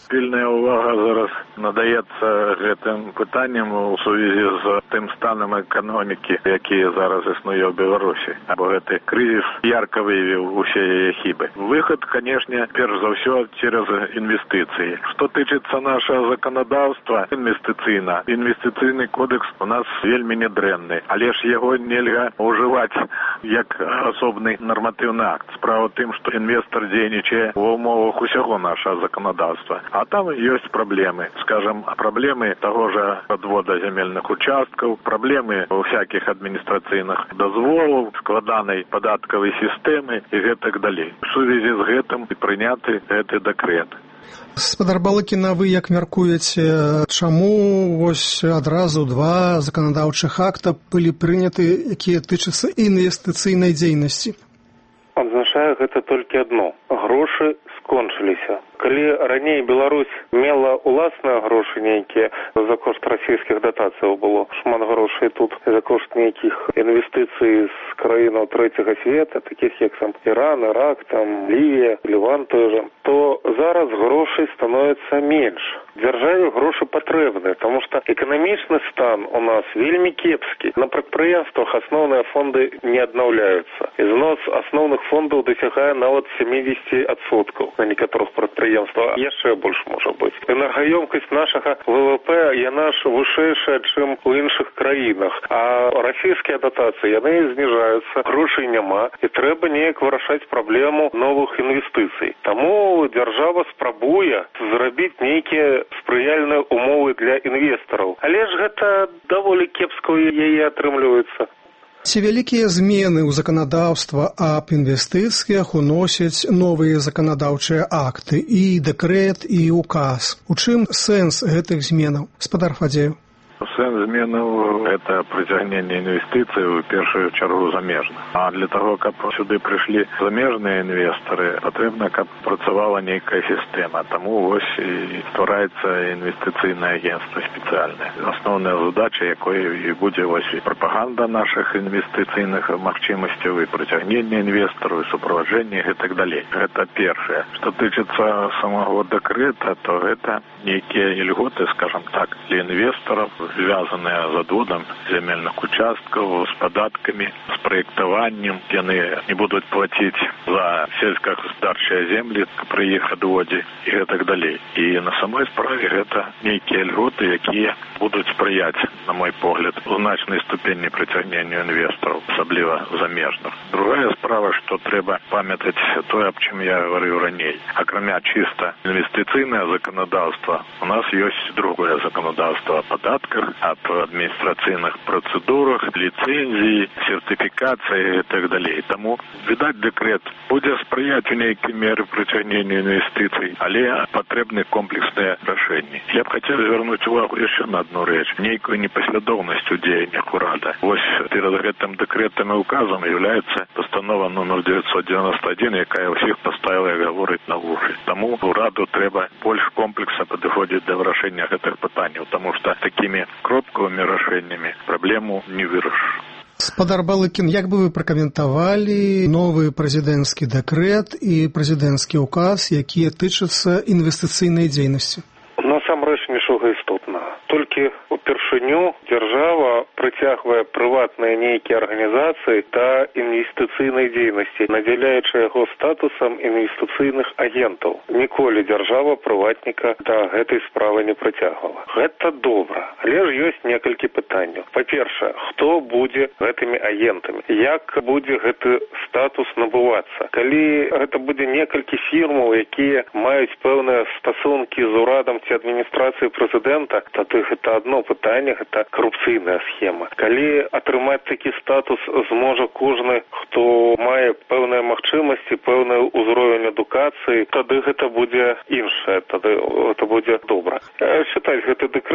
Пільная ўвага зараз надаецца гэтым пытанням у сувязі з тым станам эканомікі, які зараз існуе ў Беларусі. Або гэты крызіс ярка выявіў усе яе хібы. Выхад, канешне, перш за ўсё цераз інвестыцыі. Што тычыцца нашага заканадаўства інвестыцыйна, інвестыцыйны кодекс у нас вельмі нядрэнны, але ж яго нельга ўжываць як асобны нарматыўны акт. Справа ў тым, што інвестар дзейнічае ва ўмовах усяго нашага заканадаўства. А там ёсць праблемы. Скажам, праблемы таго ж адвода зямельных участкаў, праблемы всякіх адміністрацыйных дазволаў, складанай падаткавай сістэмы і гэтак далей. У сувязі з гэтым і прыняты гэты дэкрэт. Спадар Балыкіна, вы як мяркуеце, чаму вось адразу два заканадаўчых акта былі прыняты, якія тычацца інвестыцыйнай дзейнасці? Адзначаю гэта толькі адно. Грошы скончыліся. Калі раней Беларусь мела уласныя грошы нейкія, за кошт расійскіх датацыяў было шмат грошай тут, за кошт нейкіх інвестыцый з краінаў трэцяга света, такіх як сам Іран, Ірак, там Лівія, Ліван той же, то зараз грошай становіцца менш. Дзяржаве грошы патрэбныя, таму што эканамічны стан у нас вельмі кепскі. На прадпрыемствах асноўныя фонды не аднаўляюцца. І знос асноўных фондаў дасягае нават сямдзесят адсоткаў на некаторых прадпрыемствах. Яшчэ больш можа быць. Энергаёмкасць нашага ВВП, яна ж вышэйшая, чым у іншых краінах. А расійскія датацыі, яны зніжаюцца, грошай няма, і трэба неяк вырашаць праблему новых інвестыцый. Таму дзяржава спрабуе зрабіць нейкія спрыяльныя умовы для інвестараў. Але ж гэта даволі кепска ў яе атрымліваецца. Ці вялікія змены ў заканадаўства аб інвестыцыях уносяць новыя заканадаўчыя акты, і дэкрэт, і указ. У чым сэнс гэтых зменаў? Спадар Фадзеев. Сэнс зменаў – это прыцягненне інвестыцый у першую чаргу замежных. А для того, каб сюды прыйшлі замежныя інвестары, патрэбна, каб працавала нейкая сістэма. Таму вось і ствараецца інвестыцыйнае агентства спецыяльнае. Асноўная задача, якой і будзе вось і прапаганда нашых інвестыцыйных магчымасцяў, і прыцягненне інвестараў, і суправаджэнне і так далей. Гэта першае. Што тычыцца самого дэкрэта, то гэта нейкія ільготы, скажам так, для інвестараў, звязаныя з адводам земельных участкаў, з падаткамі, з праектаваннем. Яны не будуць плаціць за сельскагаспадарчыя землі пры іх адводзе і гэтак далей. І на самой справе гэта нейкія льготы, якія будуць спрыяць, на мой погляд, у значнай ступені прыцягненню інвестараў, асабліва замежных. Другая справа, што трэба памятаць тое, аб чым я гаварыў раней. Акрамя чыста інвестыцыйнае заканадаўства, у нас ёсць другое заканадаўства о падатках, об адміністрацыйных працэдурах, ліцэнзіі, сертыфікацыі і так далей. Таму, відаць, дэкрэт будзе спрыяць у нейкай меры прыцягненню інвестыцый, але патрэбны комплексныя рашэнні. Я б хацеў звярнуць увагу яшчэ на одну рэч, нейкую непаслядоўнасць у дзеяннях урада. Вось перад гэтым дэкрэтам і указам з'яўляецца пастанова нумар девятьсот девяносто один, якая ўсіх паставіла і гаворыць на вушы. Таму ураду трэба больш комплексна падыходзіць да вырашэння гэтых пытанняў, таму што такімі кропкавымі рашэннямі праблему не вырашыш. Спадар Балыкін, як бы вы пракаментавалі новы прэзідэнцкі дэкрэт і прэзідэнцкі ўказ, якія тычацца інвестыцыйнай дзейнасці? Насамрэч нічога істотнага. Толькі упершыню дзяржава прыцягвае прыватныя нейкія арганізацыі да інвестыцыйнай дзейнасці, надзяляючы яго статусам інвестыцыйных агентаў. Ніколі дзяржава прыватніка да гэтай справы не прыцягвала. Гэта добра, але ж ёсць некалькі пытанняў. Па-першае, хто будзе гэтымі агентамі? Як будзе гэты статус набывацца? Калі гэта будзе некалькі фірмаў, якія маюць пэўныя стасункі з урадам ці адміністрацыяй прэзідэнта, тады гэта адно пытанне, гэта карупцыйная схема. Калі атрымаць такі статус зможа кожны, хто мае пэўныя магчымасці, пэўны ўзровень адукацыі, тады гэта будзе іншае, тады гэта будзе добра. Чытаць гэты дэкрэт хутчэй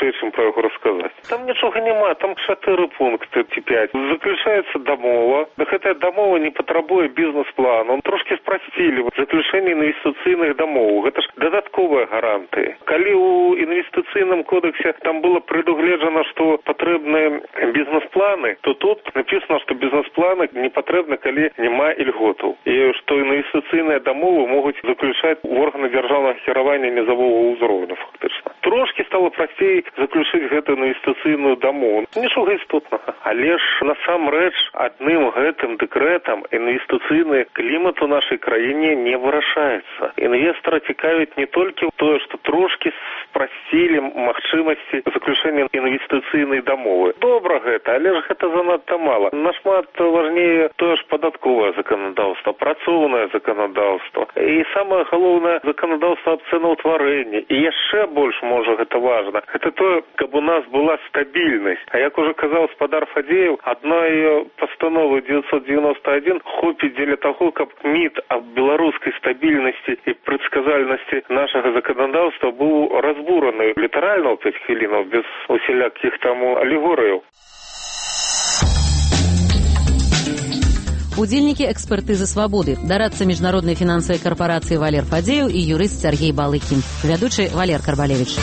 яшчэ чым пра яго расказаць. Там нічога няма, там чатыры пункты ці пяць. Заключаецца дамова. Гэтая дамова не патрабуе бізнес-плану. Трошкі спрасцілі заключэнне інвестыцыйных дамоў. Гэта ж дадатковыя гарантыі. Калі ў інвестыцыйным кодексе там было прадугледжана, што патрэбныя бізнес-планы, то тут написано, што бізнес-планы не патрэбны, калі няма ільготаў. І што інвестыцыйныя дамовы могуць заключаць органы дзяржаўнага кіравання низового ўзроўня, фактычна. Трошкі стало прасцей заключыць гэтую інвестыцыйную дамову. Нічога істотнага. Але ж насамрэч адным гэтым дэкрэтам інвестыцыйны клімат у нашай краіне не вырашаецца. Інвестора цікавіць не толькі тое, што трошкі спрасцілі магчымасці заключэння інвестыцыйнай дамовы. Добра гэта, але ж гэта занадта мала. Нашмат важнее тое ж падатковае заканадаўства, працоўнае заканадаўства. І самае галоўнае заканадаўства аб цэнаўтварэнні. І яшчэ больш, можа, гэта важна. Гэта тое, каб у нас была стабільнасць. А як уже казаў спадар Фадзеев, адной пастановы девятьсот девяносто один хопіць дзеля таго, каб міт аб беларускай стабільнасці і прадказальнасці нашага заканадаўства быў разбураны літаральна ў пяць хвілінаў, без усялякіх таму алегорыяў. Удзельнікі экспертызы «Свабоды», дарадца міжнароднай фінансавай карпорацыі Валер Фадзеев і юрыст Сергей Балыкін. Вядучы Валер Карбалевич.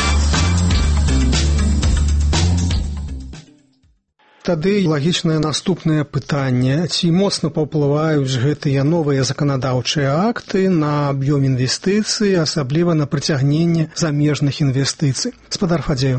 Тады лагічнае наступнае пытанне. Ці моцна паўплываюць гэтыя новыя заканадаўчыя акты на аб'ём інвестыцый, асабліва на прыцягненне замежных інвестыцый? Спадар Фадзеев.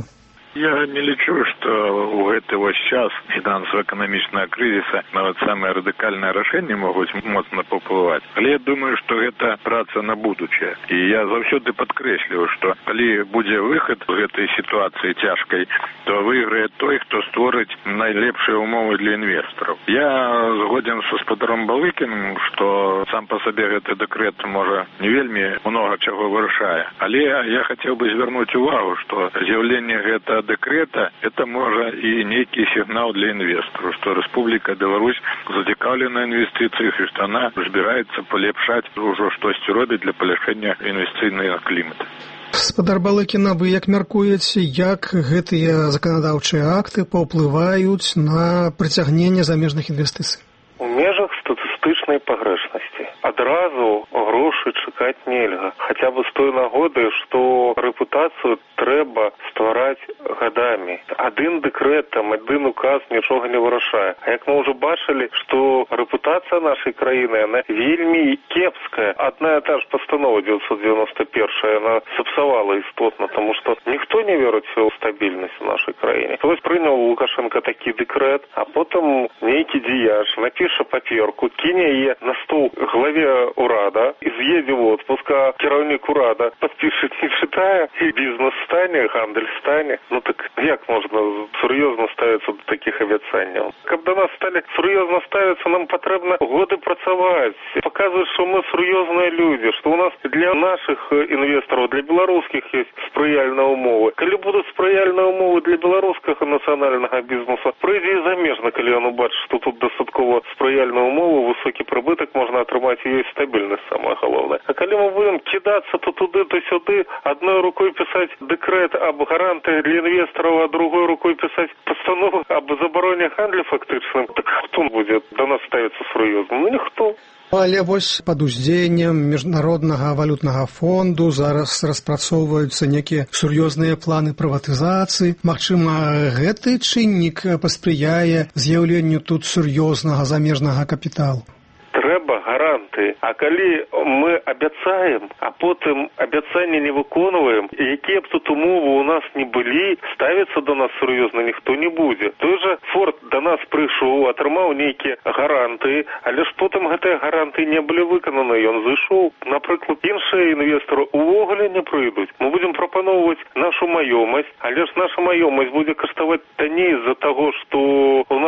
Я не лічу, што ў гэты вось час фінансава-эканамічнага крызіса нават самыя радыкальныя рашэнні могуць моцна паўплываць. Але я думаю, што гэта праца на будучае. І я заўсёды падкрэсліваю, што калі будзе выхад з гэтай сітуацыі цяжкай, то выйграе той, хто створыць найлепшыя умовы для інвестараў. Я згоден са спадаром Балыкіным, што сам па сабе гэты дэкрэт можа не вельмі многа чаго вырашае. Але я хацеў бы звярнуць увагу, што з'яўленне гэта дэкрета – это можа і нейкі сігнал для інвестараў, што Рэспубліка Беларусь зацікаўлена інвестыцыях і што она збіраецца палепшаць ужо штосьці робіць для паляпшэння інвестыцыйнага клімата. Спадар Балыкіна, вы як мяркуеце, як гэтыя заканадаўчыя акты паўплываюць на прыцягненне замежных інвестыцый? У межах статыстычнай пагрэшнасці. Адразу грошы чакаць нельга. Хаця бы з той нагоды, што рэпутацыю трэба ствараць гадамі. Адзін дэкрэт, там, адзін указ нічога не вырашае. А як мы ўжо бачылі, што рэпутацыя нашай краіны, она вельмі кепская. Адна і та ж пастанова девятьсот девяносто первая, она сапсавала істотна, таму што ніхто не верыць у стабільнасць у нашай краіне. Вось прыняў Лукашенко такі дэкрэт, а потым нейкі дзеяч напіша паперку, кине яе на стол главе урада і з'едзе в отпуск, а кіраўнік урада падпішыць не чытае, і бізнес стане, гандаль стане. Ну так як можна сур'ёзна ставіцца до такіх абяцанняў? Каб до нас сталі сур'ёзна ставіцца, нам патрэбна годы працаваць, паказваць, што мы сур'ёзныя людзі, што у нас для нашых інвестараў, для беларускіх ёсць спрыяльныя умовы. Калі будуць спрыяльныя умовы для беларускага нацыянальнага бізнеса, прыйдзе і замежна, калі ён убачыць, што тут дастаткова спрыяльныя умовы, высокі прыбытак можна атрымаць, і ёсць стабільнасць, самае галоўнае. А калі мы будем кідацца то туды, то сюды, адной рукой пісаць дэкрэт аб гарантыях для інвестараў, а другой рукой пісаць пастанову аб забароне гандлю фактычным, так хто будзе да нас ставіцца сур'ёзна? Ну ніхто. Але вось пад уздзеяннем міжнароднага валютнага фонду зараз распрацоўваюцца некія сур'ёзныя планы прыватызацыі. Магчыма, гэты чыннік паспрыяе з'яўленню тут сур'ёзнага замежнага капіталу? Трэба гаранты. А калі мы абяцаем, а потым абяцанні не выконваем, якія б тут умовы у нас не былі, ставіцца до нас сур'ёзна ніхто не будзе. Той жа Форд до нас прыйшоў, атрымаў нейкія гаранты, але ж потым гэтыя гаранты не былі выкананы, ён зышоў. Напрыклад, іншыя інвестары увогуле не прыйдуць. Мы будзем прапаноўваць нашу маёмасць, але ж наша маёмасць будзе каштаваць танней з-за таго, што у нас няма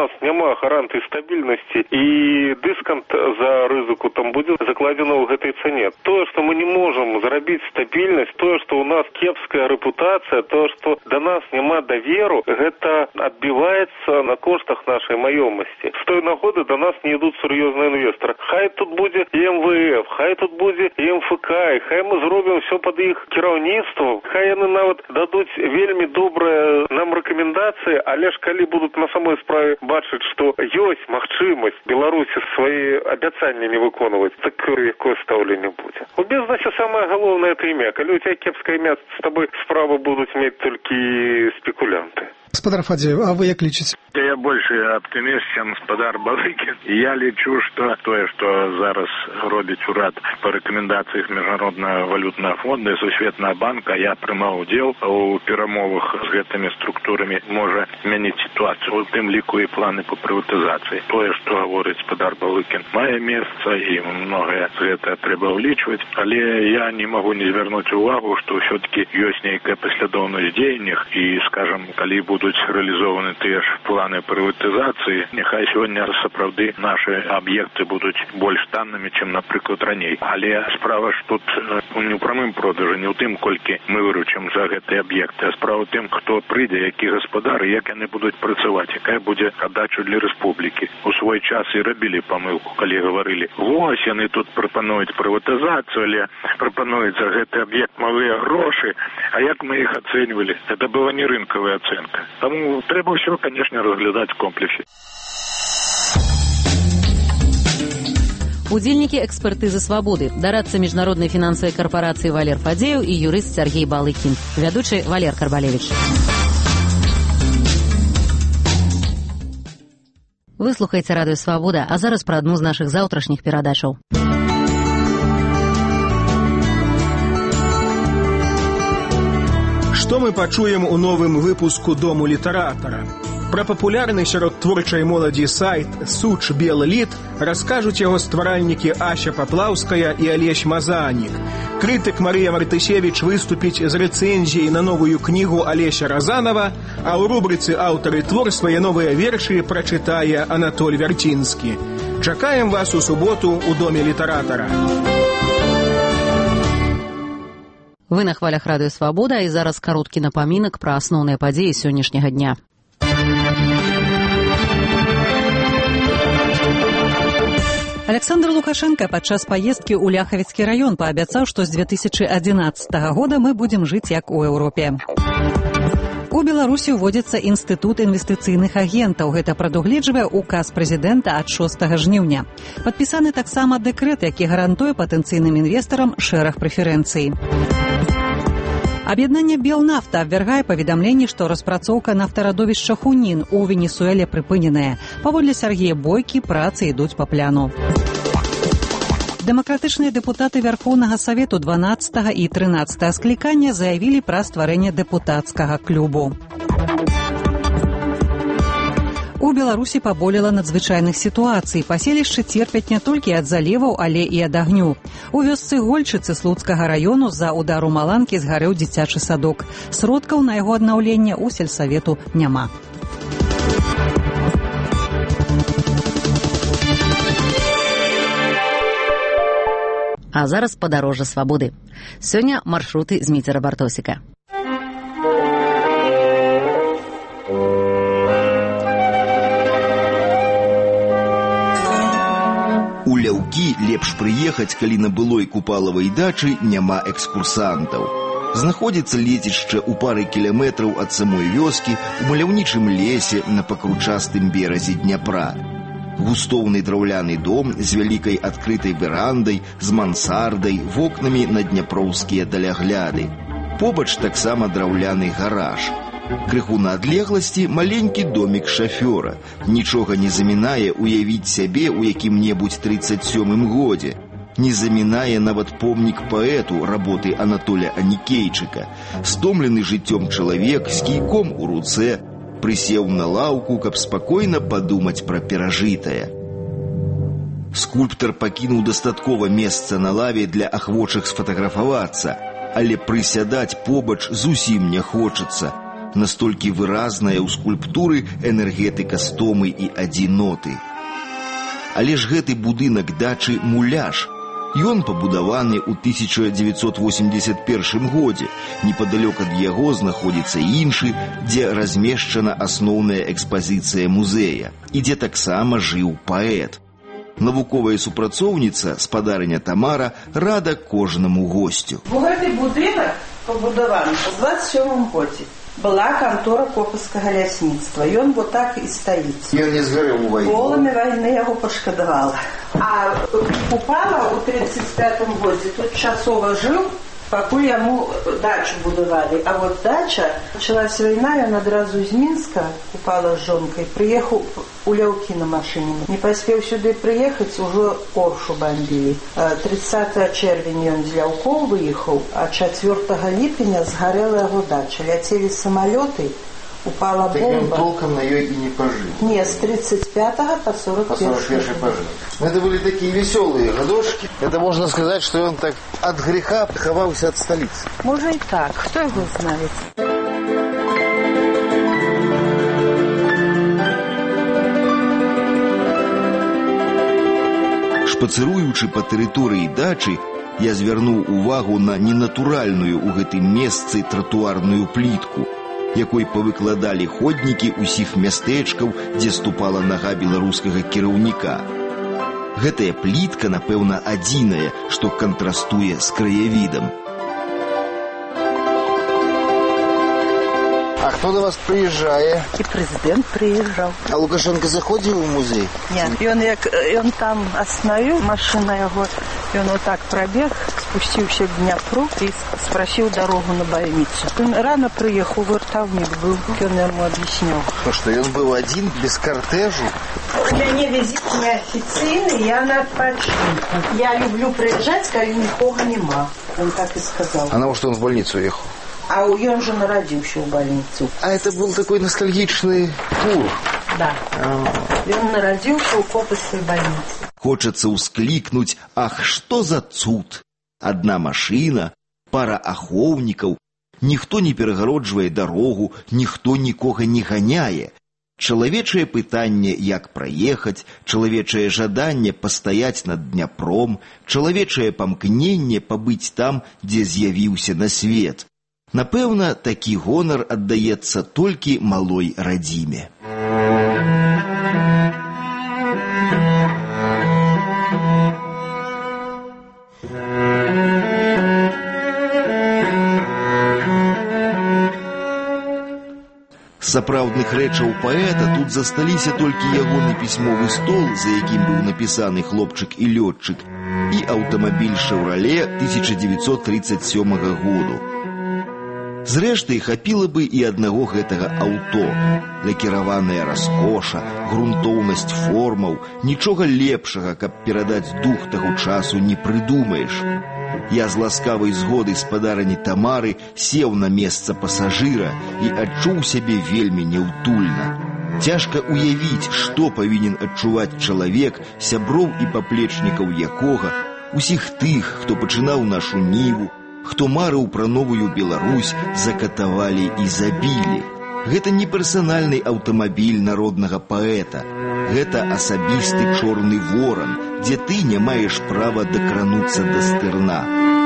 няма гарантый стабільнасці, і дыскант за рызыку там будзе закладзена ў гэтай цане. Тое, што мы не можам зрабіць стабільнасць, тое, што ў нас кепская рэпутацыя, тое, што да нас няма даверу, гэта адбіваецца на коштах нашай маёмасці. З той нагоды да нас не ідуць сур'ёзныя інвестары. Хай тут будзе і эм вэ эф, хай тут будзе і эм эф ка, і хай мы зробім все пад іх кіраўніцтвам, хай яны нават дадуць вельмі добрыя нам рэкамендацыі, але ж калі будуць на самой справе бачыць, што ёсць магчымасць Беларусі свае абяцанні не выконваць, так якое стаўленне будзе. У бізнесе самае галоўнае это імя. Калі у цябе кепскае імя, з табой справу будуць мець толькі спекулянты. Гаспадар Фадзеев, а вы як лічыце? Я больше оптимист, чем гаспадар Балыкін. Я лічу, што тое, што зараз робіць урад па рэкамендацыях Міжнароднага валютнага фонда і Сусветнага банка, я прымаў удзел у перамовах з гэтымі структурамі, можа змяніць сітуацыю, у тым ліку і планы па прыватызацыі. Тое, што гаворыць гаспадар Балыкін, мае месца, і многае з гэта трэба ўлічваць, але я не магу не звярнуць увагу, што ўсё-таки ёсць нейкая паслядоўнасць дзеяннях, і, скажам, калі будуць рэалізованы тыя ж планы прыватызацыі, няхай сёння сапраўды нашы аб'екты будуць больш таннымі, чым, напрыклад, раней. Але справа ж тут не ў прамым продажы, не ў тым, колькі мы выручым за гэтыя аб'екты, а справа ў тым, хто прыйдзе, які гаспадар, і як яны будуць працаваць, якая будзе аддача для рэспублікі. У свой час і рабілі памылку, калі гаварылі, вось яны тут прапануюць прыватызацыю, але прапануюць за гэты аб'ект малыя грошы, а як мы іх ацэньвалі? Гэта была не рынкавая ацэнка. Таму трэба ўсё, канешне, разглядаць в комплексе. Удзельнікі экспертызы «Свабоды», дарадца міжнароднай фінансавай карпорацыі Валер Фадзеев і юрыст Сергей Балыкін. Вядучы Валер Карбалевич. Вы слухаеце радыё «Свабода», а зараз пра адну з нашых заўтрашніх перадачаў. Што мы пачуем у новым выпуску «Дому літаратара»? Пра папулярны сярод творчай моладзі сайт «Суч Белліт» раскажуць яго стваральнікі Ася Паплаўская і Алесь Мазанік. Крытык Марыя Мартысевіч выступіць з рэцэнзіяй на новую кнігу Алеся Разанова, а ў рубрыцы «Аўтары твор» свае новыя вершы прачытае Анатоль Вярцінскі. Чакаем вас у суботу ў Доме літаратара. Вы на хвалях радыё «Свабода», і зараз кароткі напамінак пра асноўныя падзеі сённяшняга дня. Александр Лукашенко падчас паездкі ў Ляхавіцкі раён паабяцаў, што з две тысячы адзінаццатага года мы будзем жыць як у Еўропе. У Беларусі ўводзіцца інстытут інвестыцыйных агентаў. Гэта прадугледжвае указ прэзідэнта ад шостага жніўня. Падпісаны таксама дэкрэт, які гарантуе патэнцыйным інвестарам шэраг прэферэнцый. Аб'яднанне «Белнафта» абвяргае паведамленні, што распрацоўка нафтарадовішча «Хунін» у Венесуэле прыпыненая. Паводле Сергея Бойкі працы ідуць па пляну. Дэмакратычныя дэпутаты Вярхоўнага Савету дванаццатага і трынаццатага склікання заявілі пра стварэнне дэпутацкага клубу. У Беларусі паболела надзвычайных сітуацый. Паселішчы церпяць не толькі ад заліваў, але і ад агню. У вёсцы Гольчыцы Слуцкага раёну з-за удару маланкі згарэў дзіцячы садок. Сродкаў на яго аднаўленне ў сельсавету няма. А зараз падарожжа «Свабоды». Сёння маршруты Зміцера Бартосіка. У Ляўкі лепш прыехаць, калі на былой купалавай дачы няма экскурсантаў. Знаходзіцца лецішча ў пары кіляметраў ад самой вёскі у маляўнічым лесе на пакручастым беразе Дняпра. Густоўны драўляны дом з вялікай адкрытай верандай, з мансардай, вокнамі на дняпроўскія далягляды. Побач таксама драўляны гараж. Крыху на адлегласці маленькі домік шафёра. Нічога не замінае уявіць сябе ў якім-небудзь трыццаць сёмым годзе. Не замінае нават помнік паэту работы Анатоля Анікейчыка. Стомлены жыццём чалавек з кійком у руцэ прысеў на лаўку, каб спакойна падумаць пра перажытае. Скульптар пакінуў дастаткова месца на лаве для ахвочых сфатаграфавацца, але прысядаць побач зусім не хочацца. Настолькі выразная ў скульптуры энергетыка стомы і адзіноты. Але ж гэты будынак дачы муляж. Ён пабудаваны ў тысяча дзевяцьсот восемьдесят першым годзе. Непадалёк ад яго знаходзіцца іншы, дзе размешчана асноўная экспазіцыя музея і дзе таксама жыў паэт. Навуковая супрацоўніца, спадарыня Тамара, рада кожнаму госцю. Гэты будынак пабудаваны ў двадцать сёмым годзе. Была контора Копаўскага лясніцтва. Ён вот так і стаіць. Ён не згарэў у вайну. Полымі вайны яго пашкадавала. А Купала ў тридцать пятым годзе тут часова жыў, пакуль яму дачу будавалі. А вот дача, пачалась вайна, ён адразу з Мінска, Купала з жонкай, прыехаў у Ляўкі на машыне. Не паспеў сюды прыехаць, ужо Оршу бомбілі. тридцатого чэрвеня ён з Ляўкоў выехаў, а чацвёртага ліпеня згарэла яго дача. Ляцелі самалёты, упала бомба. Так он толком на ее и не пожил. Не, с тридцать пятого по сорок первый. пожил. Это были такие веселые годошки. Это можно сказать, что он так от греха ховался от столицы. Может и так. Кто его знает? Шпацыруючы па тэрыторыі дачы, я звярнуў увагу на ненатуральную ў гэтым месцы тратуарную плітку, якой павыкладалі ходнікі ўсіх мястэчкаў, дзе ступала нага беларускага кіраўніка. Гэтая плітка, напэўна, адзіная, што кантрастуе з краявідам. А хто до вас прыязджае? І прэзідэнт прыязджаў. А Лукашенко заходзіў у музей? Не, ён як ён там астановіў машина яго, ён вот так пробег, спусціўся к Дняпру і спросіў дарогу на больницу. Ён рано прыехаў, вартаўнік быў, ён яму аб'ясняў. То што ён быў адзін, без картежу? У мяне візіт неафіцыйны, я на адпачынку. Я люблю прыязджаць, калі нікога няма. Он так і сказаў. А навошта он в больницу ехал? А он же народился в больницу. А это был такой ностальгичный тур? Да. И он народился у Копаўскай больницы. Хочется ускликнуть: ах, что за цуд! Одна машина, пара ахоўнікаў, ніхто не перагароджвае дарогу, ніхто нікога не ганяе. Чалавечае пытанне, як праехаць, чалавечае жаданне пастаяць над Дняпром, чалавечае памкненне пабыць там, дзе з'явіўся на свет. Напэўна, такі гонар аддаецца толькі малой радзіме. З сапраўдных рэчаў паэта тут засталіся толькі ягоны пісьмовы стол, за якім быў напісаны хлопчык і лётчык, і аўтамабіль «Шевроле» тысяча девятьсот тридцать сёмага году. Зрэшты, хапіла бы і аднаго гэтага аўто. Лакіраваная раскоша, грунтоўнасць формаў, нічога лепшага, каб перадаць дух таго часу, не прыдумаеш. Я з ласкавай згоды спадарыні Тамары сеў на месца пасажыра і адчуў сябе вельмі няўтульна. Цяжка уявіць, што павінен адчуваць чалавек, сяброў і паплечнікаў якога, усіх тых, хто пачынаў нашу ніву, хто марыў пра новую Беларусь, закатавалі і забілі. Гэта не персанальны аўтамабіль народнага паэта. Гэта асабісты чорны воран, дзе ты не маеш права дакрануцца да стырна.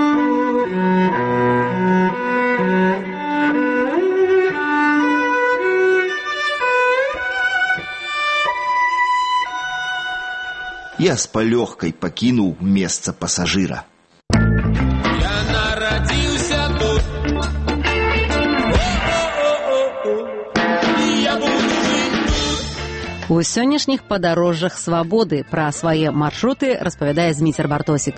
Я з палёгкай пакінуў месца пасажыра. У сённяшніх падарожжах свабоды пра свае маршруты распавядае Зміцер Бартосік.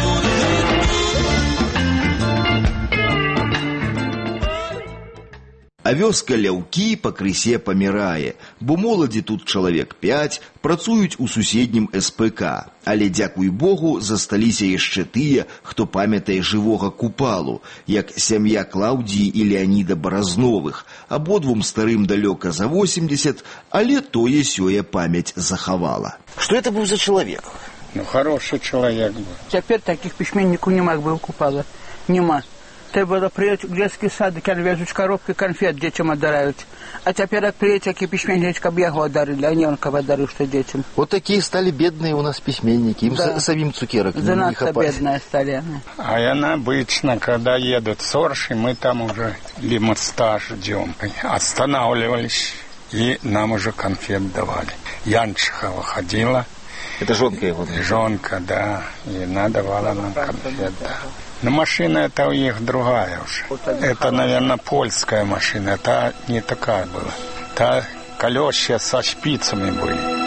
А вёска Ляўкі пакрысе памірае, бо моладзі тут чалавек пяць працуюць у суседнім эс пэ ка, але, дзякуй Богу, засталіся яшчэ тыя, хто памятае жывога Купалу, як сям'я Клаўдіі і Леаніда Баразновых, абодвум старым далёка за восемьдесят, але тое-сёе памяць захавала. Што это быў за чалавек? Ну, хороший чалавек быў. Цяпер такіх пісьменнікаў няма, як быў Купала. Няма. Треба приїхати в детский сад, які везуть коробки конфет, дітям отдають. А теперь як приедете, які письменники, чтобы я его одарили, а не он кого дарил, что детям. Вот такие стали бедные у нас письменники, им да. самим цукерок не, не хватает. Бедные стали. А я обычно, когда едут с Орши, мы там уже лимостаж ждем. Останавливались, и нам уже конфет давали. Янчихова ходила. Это жонка его? Жонка, да. И она давала нам конфет, да. Но машина это у них другая уже. Это, наверное, польская машина. Та не такая была. Та колесья со шпицами были.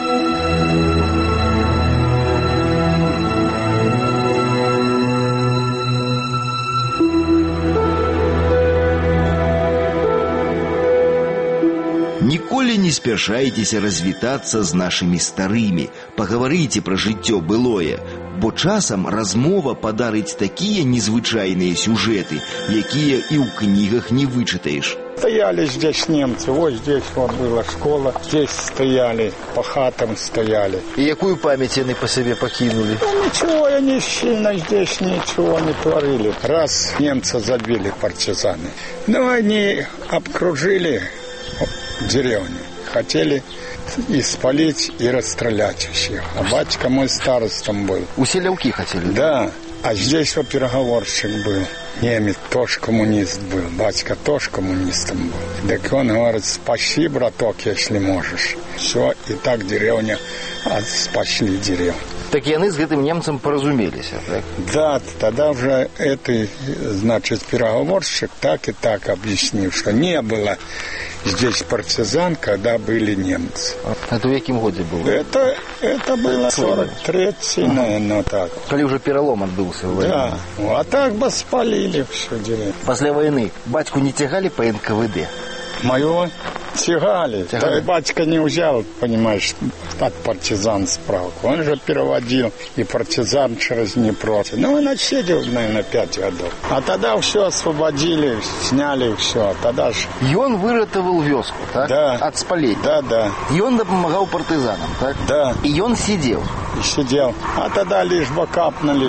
Ніколі не спяшайцеся развітацца з нашымі старымі, пагаварыйце пра жыццё былое, бо часам размова падарыць такія незвычайныя сюжэты, якія і ў кнігах не вычытаеш. Стояли здесь немцы, вот здесь вот была школа, здесь стояли, по хатам стояли. И якую память они по себе покинули? Ну, ничего, они сильно здесь ничего не творили. Раз немцы забили партизаны, ну, они обкружили деревню, хотели и спалить, и расстрелять всех. А батька мой старостом был. У Селяуки хотели? Да. А здесь вот переговорщик был. Немец тоже коммунист был. Батька тоже коммунистом был. Так он говорит, спаси, браток, если можешь. Все, и так деревня, а спасли деревню. Так яны с этим немцем поразумелись, так? Да, тогда уже этот, значит, переговорщик так и так объяснил, что не было здесь партизан, когда были немцы. Это в каком году было? Это, это было сорок третий, ага. наверное, так. Коли уже перелом отбылся в войне. Да, а так бы спалили все деревья. После войны батьку не тягали по эн ка вэ дэ? Моего тягали. тягали. Батька не взял, понимаешь, от партизан справку. Он же переводил и партизан через Днепро. Ну, он отсидел, наверное, пять годов. А тогда все освободили, сняли все. А тогда же... И он выратовал вёску, так? Да. От спаления. Да, да. И он помогал партизанам, так? Да. И он сидел. И сидел. А тогда лишь бы капнули.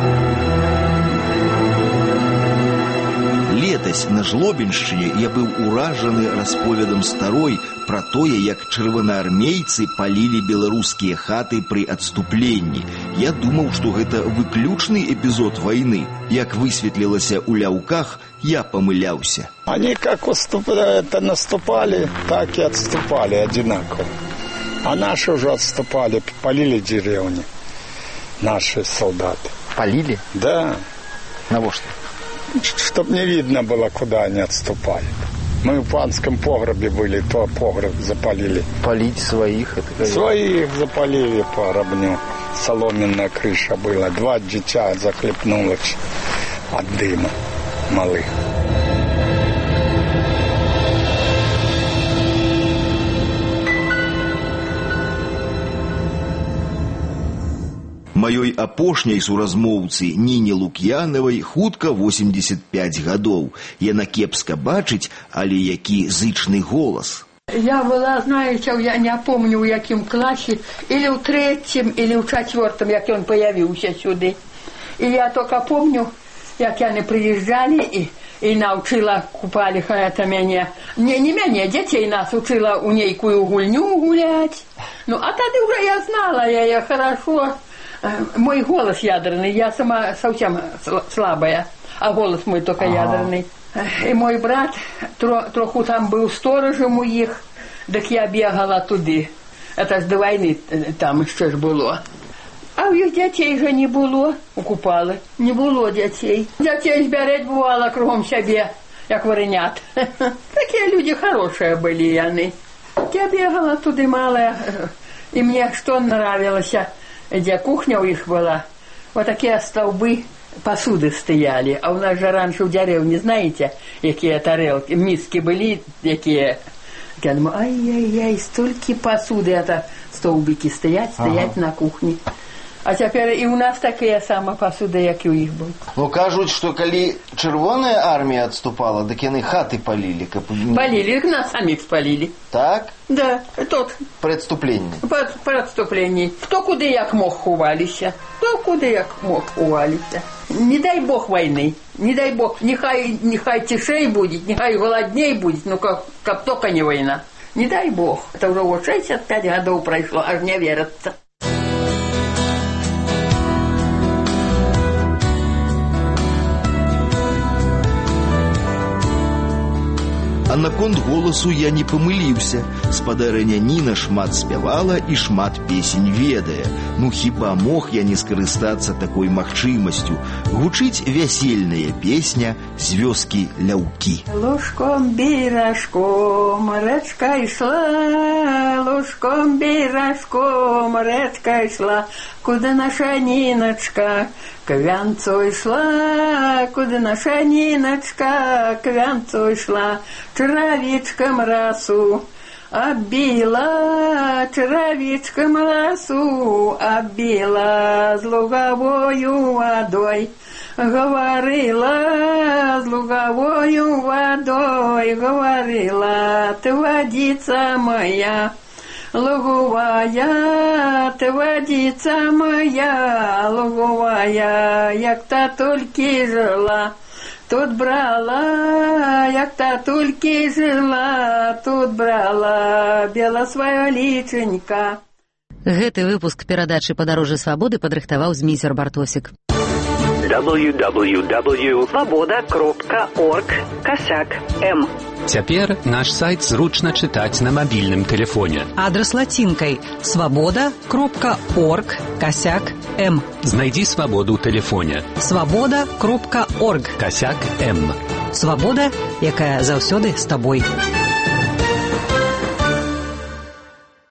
Летась на Жлобіншчыне я быў уражаны расповедам старой пра тое, як чырвонаармейцы палілі беларускія хаты пры адступленні. Я думаў, што гэта выключны эпізод вайны. Як высветлілася ў Ляўках, я памыляўся. Они как это наступали, так и отступали одинаково. А наши уже отступали, палили деревни. Наши солдаты. Палили? Да. На во что? Чтоб не видно было, куда они отступают. Мы в панском погребе были, то погреб запалили. Полить своих? Это своих запалили по робню. Соломенная крыша была. Два дитя захлепнулось от дыма малых. Маёй апошняй суразмоўцы Ніне Лук'янавай хутка восемьдесят пять гадоў. Яна кепска бачыць, але які зычны голас. Я была, знаете, я не помню, в каком классе, или в третьем, или в четвертом, как он появился сюда. И я только помню, как они приезжали и, и научила, купали это меня, не, не меня, детей нас учила у некую гульню гулять. Ну, а тогда уже я знала, я ее хорошо. Мой голос ядерный, я сама совсем слабая, а голос мой только ага. ядерный. И мой брат тро, троху там был сторожем у них, так я бегала туди. Это ж до войны там ще ж було. А у їх дітей вже не було, укупали, не було дітей. Дітей зберуть бувало кругом себе, як варенят. Такі люди хороші були вони. Я бегала туди мало, і мені що нравилося, где кухня у них была, вот такие столбы посуды стояли. А у нас же раньше в деревне, знаете, какие тарелки, миски были, какие. Я думаю, ай-яй-яй, столько посуды, это столбики стоять, стоять ага. на кухне. А цяпер і ў нас такія сама пасуда, як і ў іх быў. Ну, кажуць, што калі чырвоная армія адступала, дык яны хаты палілі. Каб... Палілі, нас саміх спалілі. Так? Да, тут. Пры адступленні. Пры адступленні. Хто куды як мог ховаліся. Хто куды як мог ховаліся. Не дай бог войны, не дай бог. Нехай, нехай тишей будет, нехай голодней будет, ну как, как только не война. Не дай бог. Это уже вот шестьдесят пять годов прошло, аж не верится. А наконт голасу я не памыліўся. Спадарыня Ніна шмат спявала і шмат песень ведае. Ну хіба мог я не скарыстацца такой магчымасцю? Гучыць вясельная песня з вёскі Ляўкі. Лужком бережком речка йшла, лужком бережком речка йшла, куди наша Ніночка к вянцу йшла, куди наша Ніночка к вянцу йшла. Травичком росу оббила, травичком росу оббила, с луговою водой говорила, с луговою водой говорила, ты водица моя луговая, ты водица моя луговая, як та толькі жила, тут брала, як та толькі жила, тут брала бела свая ліченька. Гэты выпуск перадачы «Падарожжа свабоды» падрыхтаваў Зміцер Бартосік. дабл ю дабл ю дабл ю точка свабода кропка орг касяк эм. Цяпер наш сайт зручна чытаць на мабільным тэлефоне. Адрес лацінкай свабода кропка орг касяк эм. Знайдзі свабоду ў тэлефоне. свабода кропка орг касяк эм. Свабода, якая заўсёды з табой.